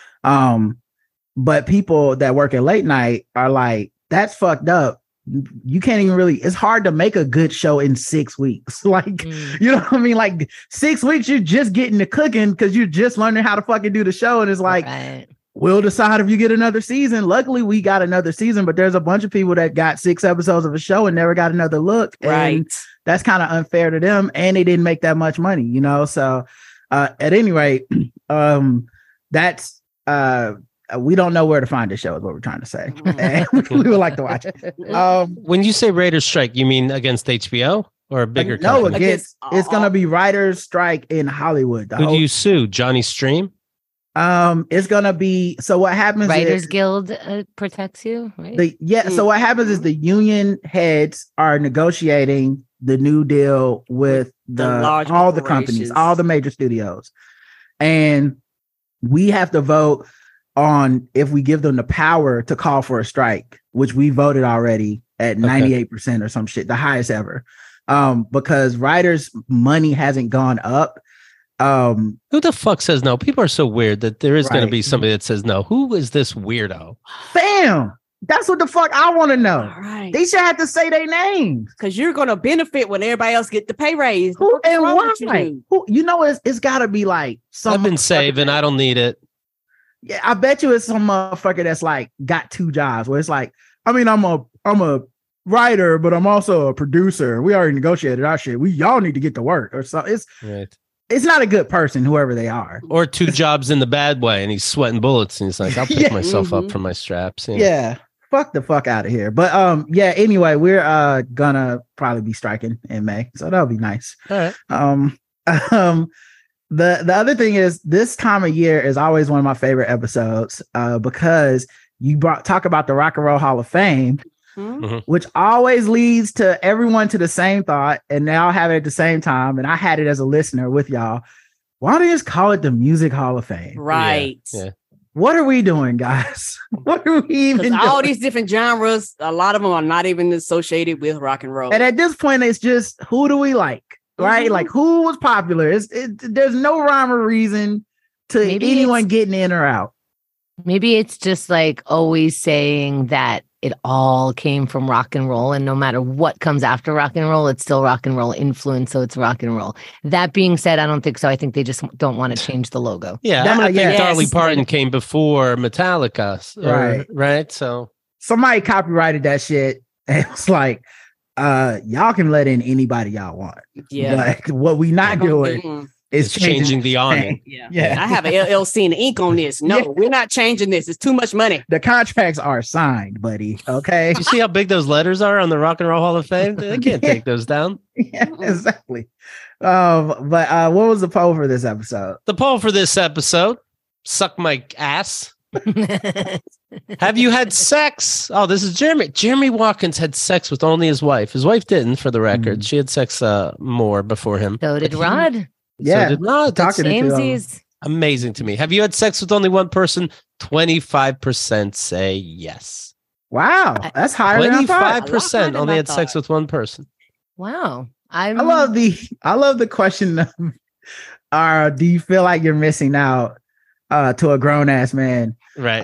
But people that work at late night are like, that's fucked up. You can't even really, it's hard to make a good show in 6 weeks. Like, you know what I mean? Like 6 weeks, you're just getting to cooking because you're just learning how to fucking do the show. And it's like, we'll decide if you get another season. Luckily, we got another season, but there's a bunch of people that got 6 episodes of a show and never got another look. Right. And that's kind of unfair to them. And they didn't make that much money, you know? So at any rate, that's, we don't know where to find the show is what we're trying to say. And we would like to watch it. When you say writers strike, you mean against HBO or a bigger no, company? It's going to be writers strike in Hollywood. Who do you sue? Johnny Stream? It's gonna be so. What happens? Writers Guild protects you, right? So what happens is the union heads are negotiating the new deal with all the companies, all the major studios, and we have to vote on if we give them the power to call for a strike, which we voted already at 98% or some shit, the highest ever, because writers' money hasn't gone up. Who the fuck says no? People are so weird that there is going to be somebody that says no. Who is this weirdo? Bam! That's what the fuck I want to know. Right. They should have to say their names because you're going to benefit when everybody else get the pay raise. Who and why? It's got to be like I've been saving. I don't need it. Yeah, I bet you it's some motherfucker that's like got 2 jobs where it's like, I mean, I'm a writer, but I'm also a producer. We already negotiated our shit. Y'all need to get to work or something. It's not a good person, whoever they are. Or 2 jobs in the bad way, and he's sweating bullets, and he's like, I'll pick myself up from my straps. Yeah. Fuck the fuck out of here. But anyway, we're gonna probably be striking in May. So that'll be nice. All right. The other thing is this time of year is always one of my favorite episodes because you talk about the Rock and Roll Hall of Fame, which always leads to everyone to the same thought, and they all have it at the same time. And I had it as a listener with y'all. Why don't you just call it the Music Hall of Fame? Right. Yeah. What are we doing, guys? What are we even doing? All these different genres, a lot of them are not even associated with rock and roll. And at this point, it's just, who do we like? Right? Like, who was popular? There's no rhyme or reason to anyone getting in or out. Maybe it's just like always saying that it all came from rock and roll, and no matter what comes after rock and roll, it's still rock and roll influence, so it's rock and roll. That being said, I don't think so. I think they just don't want to change the logo. Yeah, I'm gonna think Dolly Parton came before Metallica, right? So somebody copyrighted that shit, and it was like, y'all can let in anybody y'all want. Yeah, like what we not doing is changing the awning. Yeah. I have an LLC and ink on this. No, we're not changing this. It's too much money. The contracts are signed, buddy. Okay. You see how big those letters are on the Rock and Roll Hall of Fame? They can't take those down. Yeah, exactly. But what was the poll for this episode? The poll for this episode: suck my ass. Have you had sex? Oh, this is Jeremy. Jeremy Watkins had sex with only his wife. His wife didn't, for the record. She had sex more before him. So did Rod. Yeah, so did Rod. That's amazing to me. Have you had sex with only one person? 25% say yes. Wow, that's higher than I thought. 25% only had sex with one person. Wow, I love the question of, do you feel like you're missing out to a grown ass man? Right.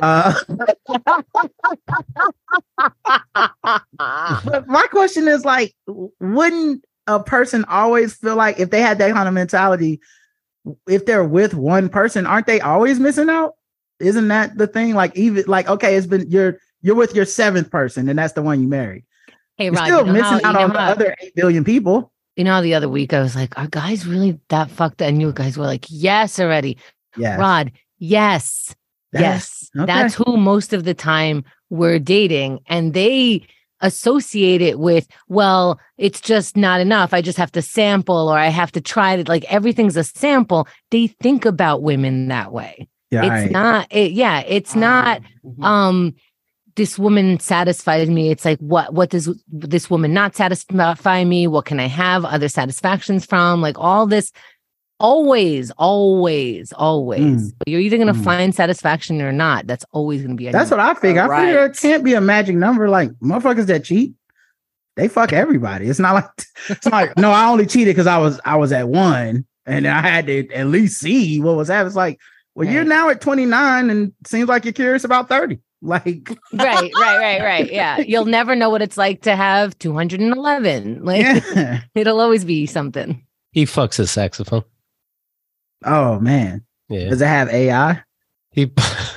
But my question is like, wouldn't a person always feel like if they had that kind of mentality, if they're with one person, aren't they always missing out? Isn't that the thing? Like, even like, okay, it's been you're with your 7th person, and that's the one you married. Hey, you're Rod, still missing out on the other 8 billion people. You know, the other week I was like, are guys really that fucked up? And you guys were like, yes, already. Yeah. Rod, yes. Yes. Okay. That's who most of the time we're dating. And they associate it with, well, it's just not enough. I just have to sample, or I have to try it. Like everything's a sample. They think about women that way. Yeah, it's not. It's not. This woman satisfies me. It's like, what does this woman not satisfy me? What can I have other satisfactions from? Like all this. Always. But you're either going to find satisfaction or not. That's always going to be. That's what I figure. I figure it can't be a magic number. Like motherfuckers that cheat, they fuck everybody. It's not like no, I only cheated because I was at 1 and I had to at least see what was happening. It's like, well, you're now at 29 and it seems like you're curious about 30. Like right. Yeah, you'll never know what it's like to have 211. Like it'll always be something. He fucks his saxophone. Oh man. Yeah. Does it have AI? He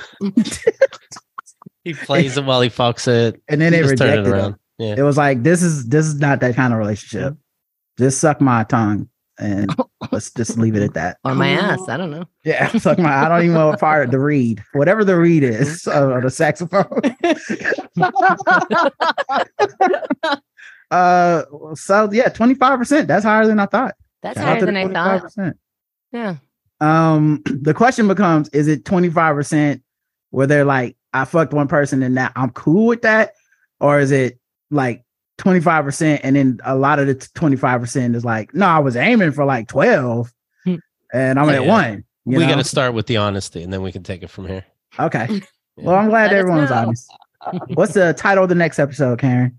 plays it while he fucks it. And then they rejected it around. Yeah. It was like, this is not that kind of relationship. Just suck my tongue and let's just leave it at that. Or my ass. I don't know. Yeah. Suck my, I don't even know what part of the reed. Whatever the reed is of the saxophone. So yeah, 25%. That's higher than I thought. That's higher than I thought. Yeah. The question becomes, is it 25% where they're like, I fucked one person and now I'm cool with that? Or is it like 25% and then a lot of the 25% is like, no, I was aiming for like 12 and I'm at 1. We got to start with the honesty and then we can take it from here. Okay. Well, I'm glad everyone's honest. What's the title of the next episode, Karen?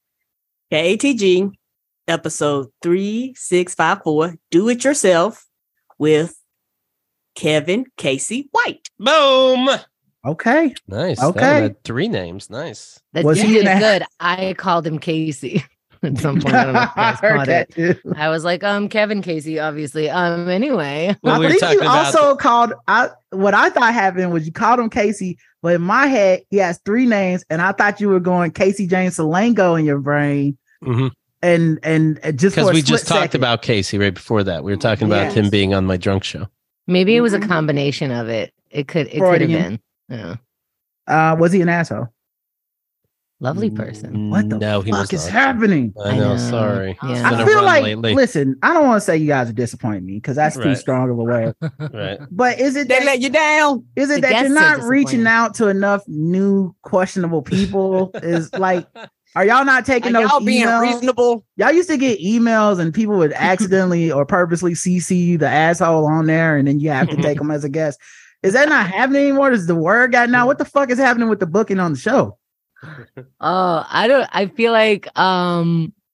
KATG, episode 3654, Do It Yourself with Kevin Casey White. Boom. Okay. Nice. Okay. That 3 names. Nice. That's good. I called him Casey at some point. I don't know if you guys caught it. I was like, Kevin Casey, obviously. Anyway. Well, I think you also called, what I thought happened was you called him Casey, but in my head, he has 3 names, and I thought you were going Casey James Salengo in your brain. Mm-hmm. And just because we just talked about Casey right before that. We were talking about him being on my drunk show. Maybe it was a combination of it. It could have been. Yeah. Was he an asshole? Lovely person. What the fuck is happening? I know. Sorry. Yeah. I feel like, listen, I don't want to say you guys are disappointing me because that's too strong of a word. Right. But is it they let you down? Is it that you're not reaching out to enough new questionable people? Is like, are y'all not taking those emails? Being reasonable? Y'all used to get emails and people would accidentally or purposely CC the asshole on there, and then you have to take them as a guest. Is that not happening anymore? Does the word got now? What the fuck is happening with the booking on the show? Oh, I feel like I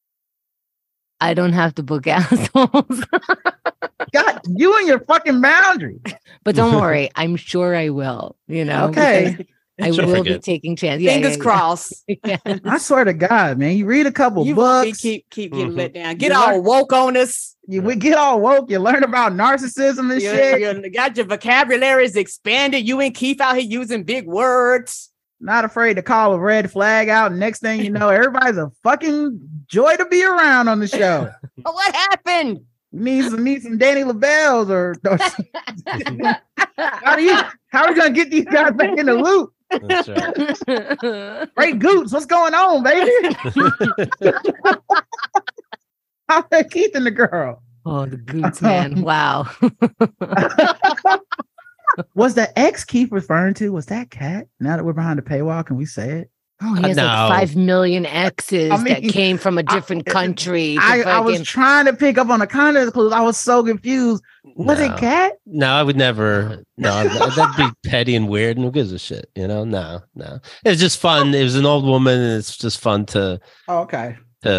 don't have to book assholes. God, you and your fucking boundary. But don't worry, I'm sure I will. Okay. I will be taking chances. Fingers crossed. Yes. I swear to God, man, you read a couple books. Keep getting let down. Get all woke on us. We get all woke. You learn about narcissism and shit. You got your vocabulary is expanded. You and Keith out here using big words. Not afraid to call a red flag out. Next thing you know, everybody's a fucking joy to be around on the show. What happened? Need some Danny LaBelle's or how are we gonna get these guys back in the loop? That's right. Great Goots, what's going on, baby? How's that Keith and the girl? Oh, the Goots, man. Wow. Was the ex Keith referring to? Was that Cat? Now that we're behind the paywall, can we say it? Oh, he has like 5 million exes that came from a different country. I was trying to pick up on the context clues. I was so confused. Was it Cat? No, I would never. No, that'd be petty and weird. And who gives a shit? No. It was just fun. It was an old woman, and it's just fun to. Oh, okay.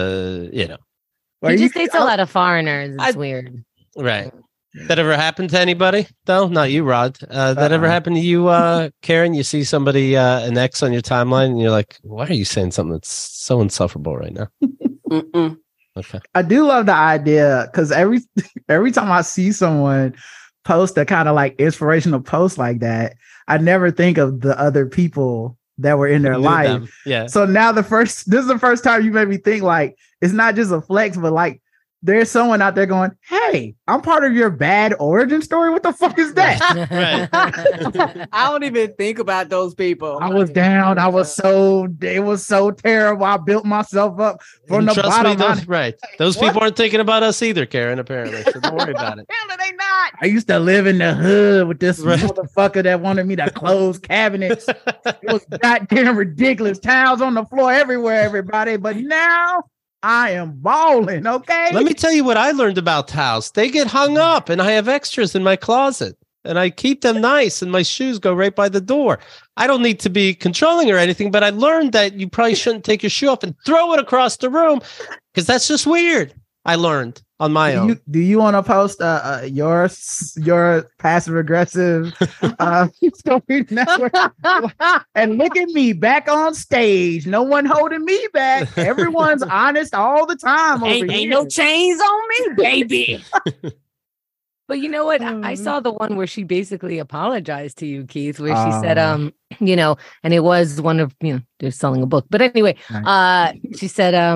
He just dates a lot of foreigners. It's weird. Right. That ever happened to anybody? though? Not you, Rod. That ever happened to you, Karen? You see somebody, an ex on your timeline, and you're like, why are you saying something that's so insufferable right now? Okay. I do love the idea because every time I see someone post a kind of like inspirational post like that, I never think of the other people that were in their life. Them. Yeah. So now this is the first time you made me think like it's not just a flex, but like there's someone out there going, hey, I'm part of your bad origin story. What the fuck is that? Right. I don't even think about those people. I was down. It was so terrible. I built myself up from the bottom. Those people aren't thinking about us either, Karen, apparently. So don't worry about it. Hell, they not. I used to live in the hood with this motherfucker that wanted me to close cabinets. It was goddamn ridiculous. Towels on the floor everywhere, everybody. But now I am balling, okay? Let me tell you what I learned about towels. They get hung up, and I have extras in my closet, and I keep them nice, and my shoes go right by the door. I don't need to be controlling or anything, but I learned that you probably shouldn't take your shoe off and throw it across the room because that's just weird. I learned on my own. Do you want to post your passive aggressive story network? And look at me back on stage. No one holding me back. Everyone's honest all the time. Ain't no chains on me, baby. But you know what? I saw the one where she basically apologized to you, Keith, where she said, and it was one of, they're selling a book. But anyway, she said,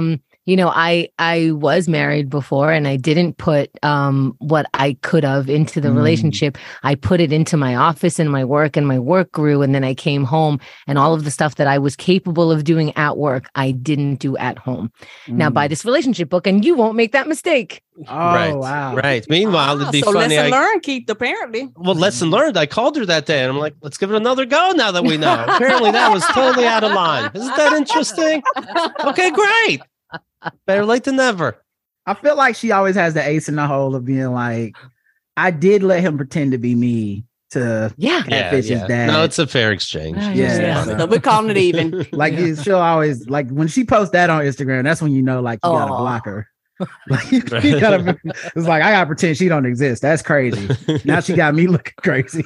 you know, I was married before and I didn't put what I could have into the relationship. I put it into my office and my work grew. And then I came home and all of the stuff that I was capable of doing at work, I didn't do at home. Now buy this relationship book and you won't make that mistake. Oh, wow. Right. Meanwhile, it'd be so funny. Lesson learned, Keith, apparently. Well, lesson learned. I called her that day and I'm like, let's give it another go now that we know. Apparently that was totally out of line. Isn't that interesting? Okay, great. Better late than never. I feel like she always has the ace in the hole of being like, I did let him pretend to be me to catfish his dad. No, it's a fair exchange. So we're calling it even. Like she'll always like when she posts that on Instagram, that's when you know like you gotta block her. Like, you gotta, it's like I gotta pretend she don't exist. That's crazy. Now she got me looking crazy.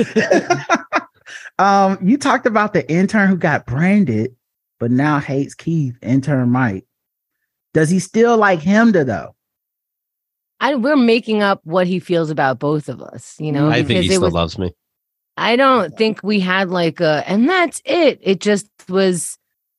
You talked about the intern who got branded, but now hates Keith, intern Mike. Does he still like Hemda though? We're making up what he feels about both of us, you know. I think he still loves me. I don't think we had like and that's it. It just was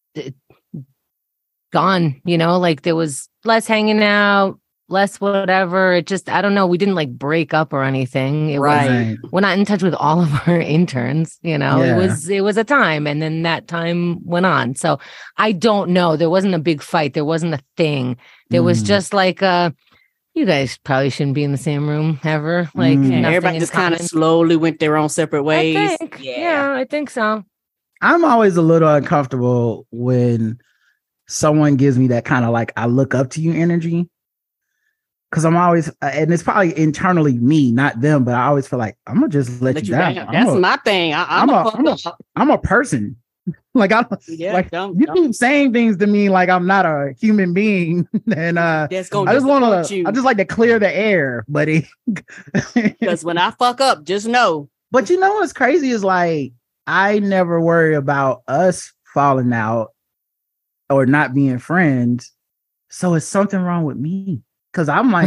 gone, you know, like there was less hanging out, less whatever. It just, I don't know. We didn't like break up or anything. We're not in touch with all of our interns, you know. It was a time and then that time went on. So I don't know. There wasn't a big fight. There wasn't a thing. There was just like you guys probably shouldn't be in the same room ever. Like everybody just kind of slowly went their own separate ways. I think, I think so. I'm always a little uncomfortable when someone gives me that kind of like I look up to you energy. Cause I'm always, and it's probably internally me, not them, but I always feel like I'm gonna just let you down. That's my thing. I'm a person. Like you keep saying things to me like I'm not a human being, and I just like to clear the air, buddy. Because when I fuck up, just know. But you know what's crazy is like I never worry about us falling out or not being friends. So it's something wrong with me. Cause I'm like,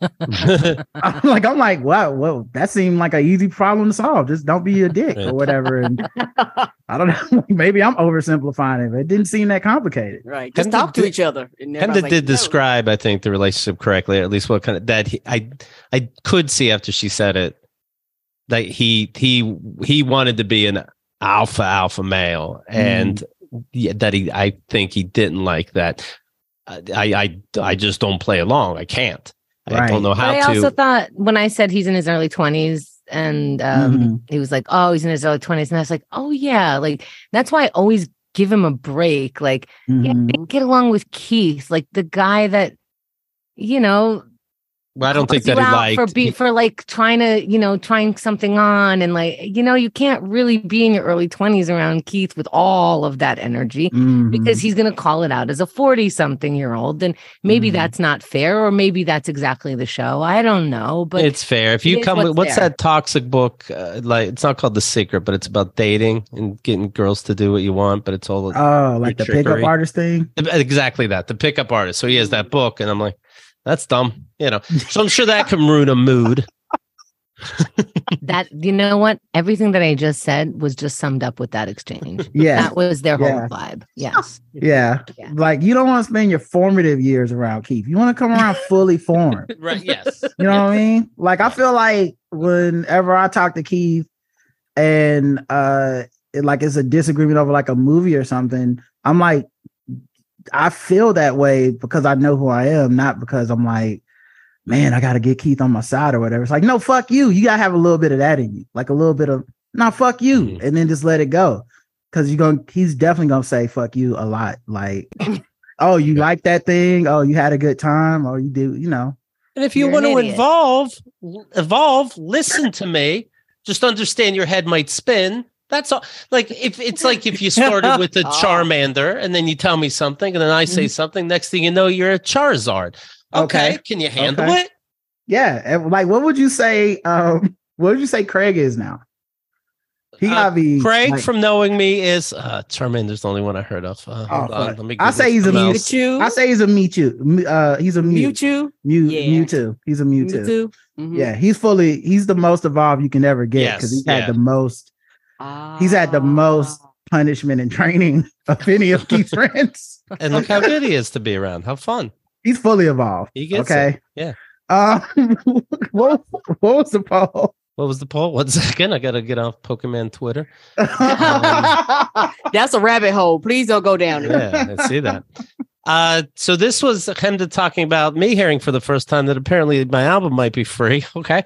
I'm like, wow, well, that seemed like an easy problem to solve. Just don't be a dick or whatever. And I don't know, maybe I'm oversimplifying it, but it didn't seem that complicated. Right. Just talk to each other. Hemda did describe, I think, the relationship correctly, at least what kind of that I could see after she said it, that he wanted to be an alpha male, and that I think he didn't like that. I just don't play along. I can't. I don't know how to. I also thought when I said he's in his early 20s and he was like, oh, he's in his early 20s. And I was like, oh, yeah. Like, that's why I always give him a break. Like, get along with Keith, like the guy that, you know. Well, I don't think that he liked for like trying something on, and like, you know, you can't really be in your early 20s around Keith with all of that energy because he's going to call it out as a 40-something-year-old, and maybe that's not fair, or maybe that's exactly the show. I don't know, but it's fair. If you come with what's that toxic book? Like, it's not called The Secret, but it's about dating and getting girls to do what you want, but it's all like the pickup artist thing. Exactly that, the pickup artist. So he has that book, and I'm like, that's dumb, you know. So I'm sure that can ruin a mood. That, you know what? Everything that I just said was just summed up with that exchange. Yeah. That was their whole vibe. Yes. Yeah. Like, you don't want to spend your formative years around Keith. You want to come around fully formed. Right. Yes. You know what I mean? Like, I feel like whenever I talk to Keith and it's a disagreement over like a movie or something, I'm like, I feel that way because I know who I am, not because I'm like, man, I got to get Keith on my side or whatever. It's like, no, fuck you. You got to have a little bit of that in you. Like a little bit of, no, fuck you. And then just let it go. Cause he's definitely going to say, fuck you a lot. Like, oh, you like that thing? Oh, you had a good time? Oh, you do, you know. And if you want to evolve, listen to me. Just understand your head might spin. That's all. Like if you started with a Charmander and then you tell me something and then I say something, next thing you know, you're a Charizard. Okay. Can you handle it? Yeah. Like, what would you say? What would you say Craig is now? He gotta be Craig, like, from knowing me, is Charmander's the only one I heard of. Hold on, I say he's a Mewtwo. I say he's a Mewtwo. He's a Mewtwo. Mewtwo. He's a Mewtwo. Yeah, he's the most evolved you can ever get because he's had the most. He's had the most punishment and training of any of Keith's friends. And look how good he is to be around. How fun. He's fully evolved. He gets okay. It. Yeah. What was the poll? What was the poll? 1 second. I got to get off Pokemon Twitter. That's a rabbit hole. Please don't go down there. Yeah, I see that. So this was Hemda talking about me hearing for the first time that apparently my album might be free. Okay.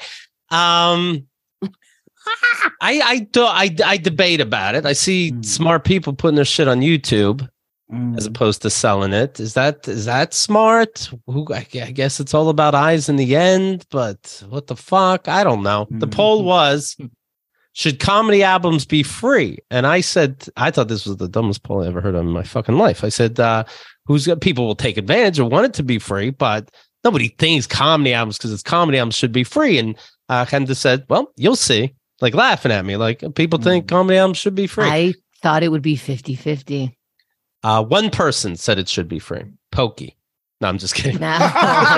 I debate about it. I see smart people putting their shit on YouTube as opposed to selling it. Is that smart? I guess it's all about eyes in the end, but what the fuck? I don't know. The poll was, should comedy albums be free? And I said, I thought this was the dumbest poll I ever heard of in my fucking life. I said, people will take advantage or want it to be free, but nobody thinks comedy albums because it's comedy albums should be free. And Hemda said, well, you'll see. Like laughing at me, like people think comedy albums should be free. I thought it would be 50-50. One person said it should be free. Pokey. No, I'm just kidding. No.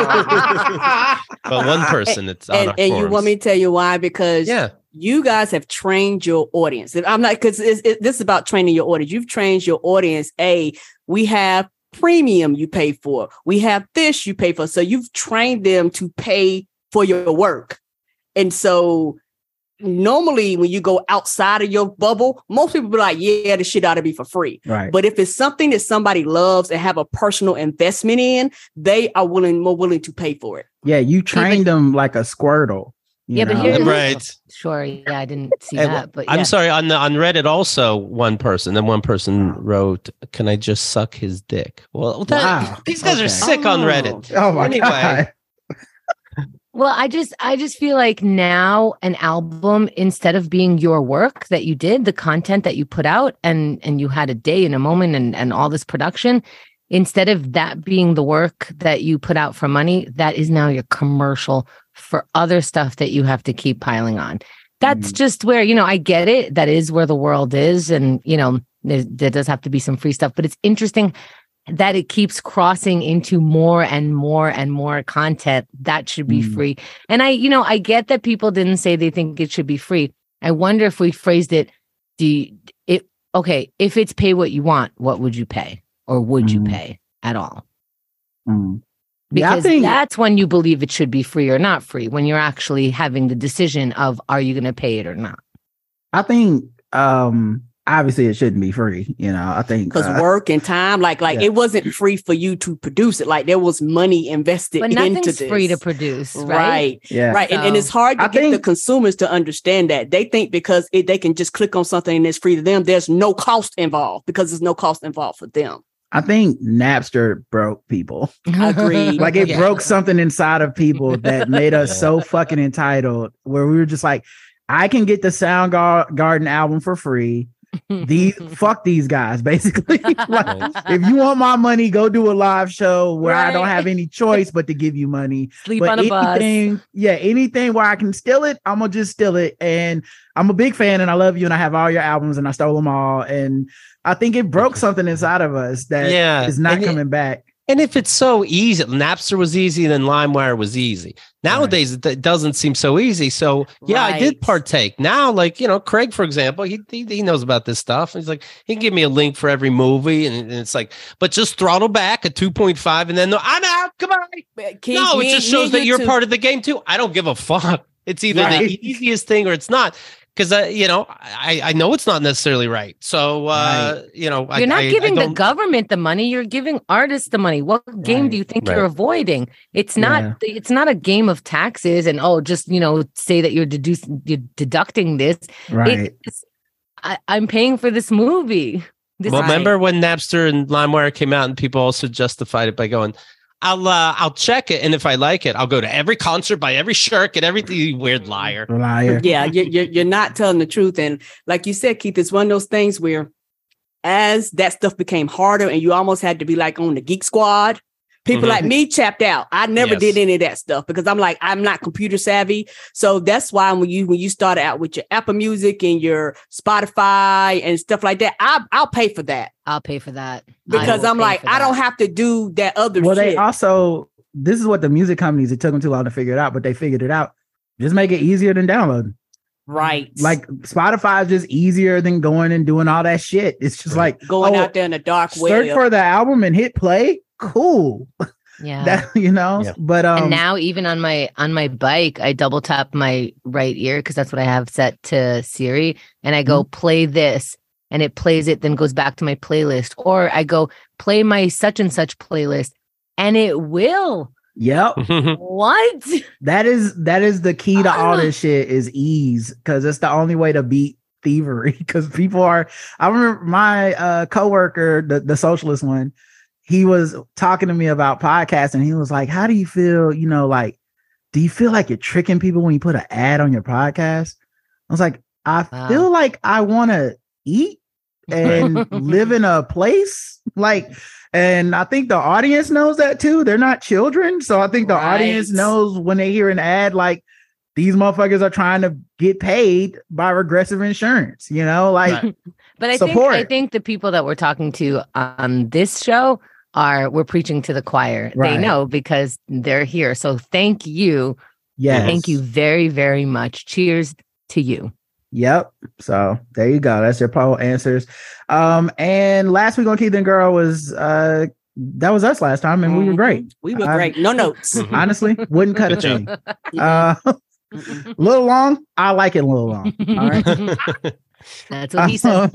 But one person, it's on our and forums. You want me to tell you why? Because you guys have trained your audience. I'm not, because this is about training your audience. You've trained your audience. We have premium you pay for. We have this you pay for. So you've trained them to pay for your work. And so normally when you go outside of your bubble, most people be like, yeah, the shit ought to be for free. Right. But if it's something that somebody loves and have a personal investment in, they are more willing to pay for it. Yeah, you trained them like a Squirtle. But here's right. Sure. Yeah, I didn't see that. But I'm sorry, on Reddit also one person wrote, "Can I just suck his dick?" Well, these guys are sick on Reddit. Oh my God. Well, I just feel like now an album, instead of being your work that you did, the content that you put out and you had a day and a moment and all this production, instead of that being the work that you put out for money, that is now your commercial for other stuff that you have to keep piling on. That's just where, I get it. That is where the world is. And, there does have to be some free stuff, but it's interesting that it keeps crossing into more and more and more content that should be free. And I get that people didn't say they think it should be free. I wonder if we phrased it, if it's pay what you want, what would you pay? Or would you pay at all? Because that's when you believe it should be free or not free, when you're actually having the decision of, are you going to pay it or not? I think, obviously it shouldn't be free, I think because work and time, it wasn't free for you to produce it. Like there was money invested but into nothing's this. Free to produce, right? Yeah. Right. So, and it's hard to get the consumers to understand that. They think because they can just click on something and it's free to them, there's no cost involved because there's no cost involved for them. I think Napster broke people. Agreed. Like it broke something inside of people that made us so fucking entitled, where we were just like, I can get the Soundgarden album for free. Fuck these guys, basically. Like, if you want my money, go do a live show where I don't have any choice but to give you money. Sleep on a bus. Yeah, anything where I can steal it, I'm gonna just steal it. And I'm a big fan and I love you and I have all your albums and I stole them all. And I think it broke something inside of us that is not coming back. And if it's so easy, Napster was easy, then LimeWire was easy. Nowadays, it doesn't seem so easy. So, I did partake. Now, Craig, for example, he knows about this stuff. He's like, he can give me a link for every movie. And it's like, but just throttle back at 2.5 and then I'm out. Come on. It just shows that you're part of the game, too. I don't give a fuck. It's either the easiest thing or it's not. Because, I know it's not necessarily right. So, you're not giving the government the money. You're giving artists the money. What game do you think you're avoiding? It's not. It's not a game of taxes and just say that you're deducting this. Right. I'm paying for this movie. Remember when Napster and LimeWire came out and people also justified it by going, I'll check it, and if I like it, I'll go to every concert, buy every shirt, get everything. You weird liar. Yeah, you're not telling the truth. And like you said, Keith, it's one of those things where as that stuff became harder and you almost had to be like on the Geek Squad, people like me chapped out. I never did any of that stuff because I'm not computer savvy. So that's why when you started out with your Apple Music and your Spotify and stuff like that, I'll pay for that. I'll pay for that. Because I'm like, I don't have to do that other shit. They also, this is what the music companies, it took them too long to figure it out, but they figured it out. Just make it easier than downloading. Right. Like Spotify is just easier than going and doing all that shit. It's just like going out there in the dark web. Search for the album and hit play. Cool. Yeah. That, you know, but and now even on my bike, I double tap my right ear because that's what I have set to Siri, and I go play this, and it plays it, then goes back to my playlist, or I go play my such and such playlist, and it will. Yep. What? That is the key to all this shit is ease, because it's the only way to beat thievery. Because people are. I remember my coworker, the socialist one. He was talking to me about podcasting. He was like, "How do you feel? You know, like, do you feel like you're tricking people when you put an ad on your podcast?" I was like, "I feel like I want to eat and live in a place like." And I think the audience knows that too. They're not children. So I think the audience knows when they hear an ad, like these motherfuckers are trying to get paid by Regressive Insurance, you know, like, but I think the people that we're talking to on this show we're preaching to the choir. Right. They know because they're here. So thank you. Yes. Thank you very, very much. Cheers to you. Yep. So there you go. That's your poll answers. And last week on Keith and Girl was that was us last time, and we were great. We were great. No notes. Honestly, wouldn't cut a thing. A little long. I like it a little long. All right. That's what he said.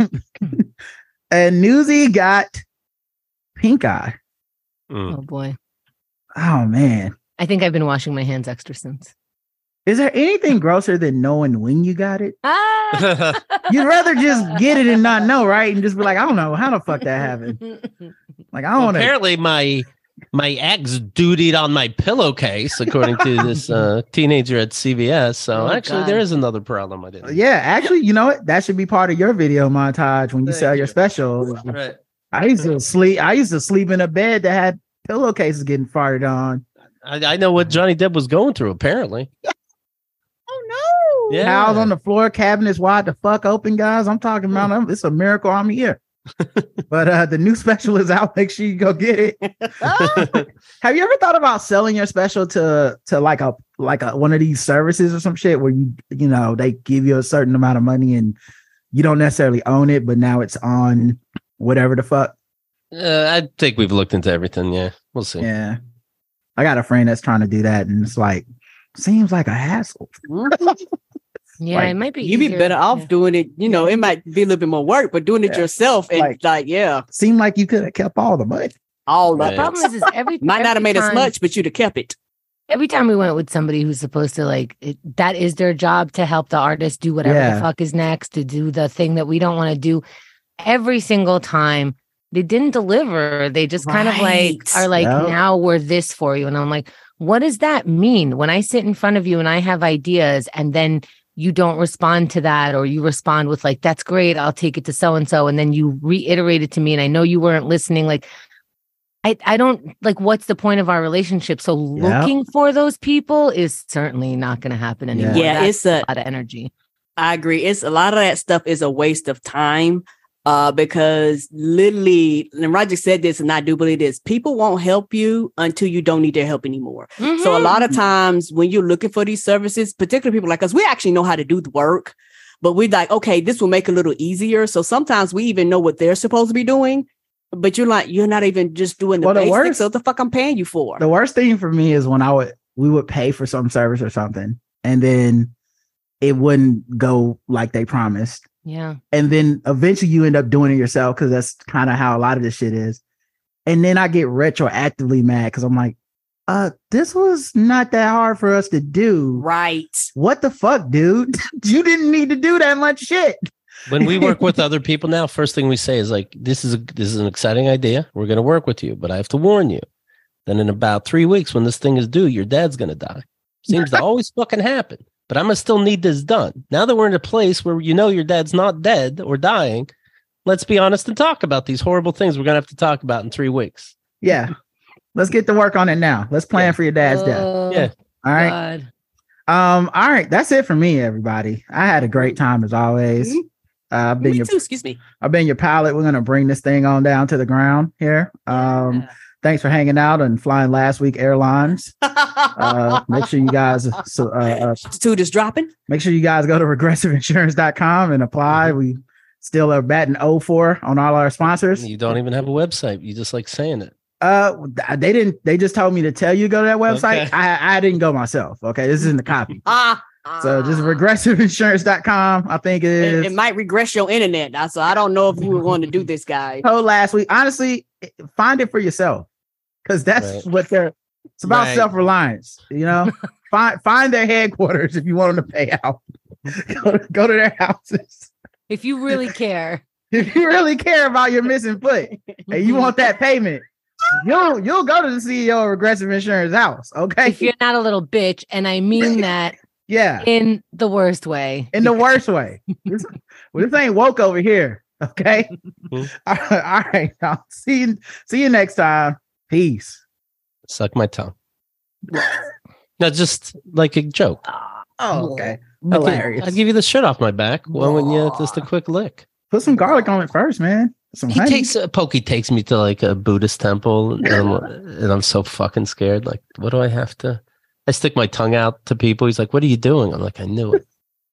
And Newsy got pink eye. Oh boy. Oh man. I think I've been washing my hands extra since. Is there anything grosser than knowing when you got it? Ah! You'd rather just get it and not know, right? And just be like, I don't know how the fuck that happened. Like, I don't want to. Apparently, my ex dutied on my pillowcase, according to this teenager at CVS. So there is another problem I did. Yeah, actually, you know what? That should be part of your video montage when you sell your special. Right. I used to sleep in a bed that had pillowcases getting farted on. I know what Johnny Depp was going through, apparently. Oh no! Yeah, towels on the floor, cabinets wide the fuck open, guys. I'm talking about it's a miracle I'm here. But the new special is out. Make sure you go get it. Have you ever thought about selling your special to like a one of these services or some shit where you know they give you a certain amount of money and you don't necessarily own it, but now it's on whatever the fuck? I think we've looked into everything. Yeah, we'll see. Yeah, I got a friend that's trying to do that, and it's like seems like a hassle. Yeah, like, it might be. You'd be better off doing it. You know, it might be a little bit more work, but doing it yourself and seemed like you could have kept all the money. All the problem is might not have made as much, but you'd have kept it. Every time we went with somebody who's supposed to that is their job to help the artist do whatever the fuck is next, to do the thing that we don't want to do. Every single time they didn't deliver. They just kind of are like, now we're this for you. And I'm like, what does that mean? When I sit in front of you and I have ideas and then you don't respond to that, or you respond with like, that's great, I'll take it to so-and-so. And then you reiterate it to me and I know you weren't listening. Like, I don't like, what's the point of our relationship? So looking for those people is certainly not going to happen anymore. Yeah, it's a lot of energy. I agree. It's a lot of that stuff is a waste of time. Because literally, and Roger said this, and I do believe this, people won't help you until you don't need their help anymore. Mm-hmm. So a lot of times when you're looking for these services, particularly people like us, we actually know how to do the work, but we're like, okay, this will make it a little easier. So sometimes we even know what they're supposed to be doing, but you're not even just doing the basics. So what the fuck I'm paying you for? The worst thing for me is when we would pay for some service or something, and then it wouldn't go like they promised. Yeah. And then eventually you end up doing it yourself, because that's kind of how a lot of this shit is. And then I get retroactively mad because I'm like, this was not that hard for us to do. Right. What the fuck, dude? You didn't need to do that much shit. When we work with other people now, first thing we say is like, this is an exciting idea. We're going to work with you, but I have to warn you. Then in about 3 weeks, when this thing is due, your dad's going to die. Seems to always fucking happen. But I'm going to still need this done. Now that we're in a place where you know your dad's not dead or dying, let's be honest and talk about these horrible things we're going to have to talk about in 3 weeks. Yeah. Let's get to work on it now. Let's plan for your dad's death. Yeah. All right. God. All right. That's it for me, everybody. I had a great time as always. I've been excuse me. I've been your pilot. We're going to bring this thing on down to the ground here. thanks for hanging out and flying Last Week Airlines. Make sure you guys Toot is dropping. Make sure you guys go to regressiveinsurance.com and apply. We still are batting 0-4 on all our sponsors. You don't even have a website. You just like saying it. They just told me to tell you to go to that website. Okay. I didn't go myself. Okay. This is in the copy. So just regressiveinsurance.com. I think it is. It might regress your internet. So I don't know if you were going to do this, guy. Last week. Honestly, find it for yourself. Because that's what it's about self-reliance. You know, find their headquarters if you want them to pay out. Go to their houses. If you really care. If you really care about your missing foot and you want that payment, you'll go to the CEO of Regressive Insurance house. Okay. If you're not a little bitch, and I mean that. Yeah. In the worst way. In the worst way. This ain't woke over here. Okay. All right. I'll see you next time. Peace. Suck my tongue. No, just like a joke. Oh, okay. Hilarious. I'll give you the shirt off my back. Well, when you just a quick lick. Put some garlic on it first, man. Pokey takes me to like a Buddhist temple, and I'm so fucking scared. Like, what do I have to? I stick my tongue out to people. He's like, "What are you doing?" I'm like, "I knew it."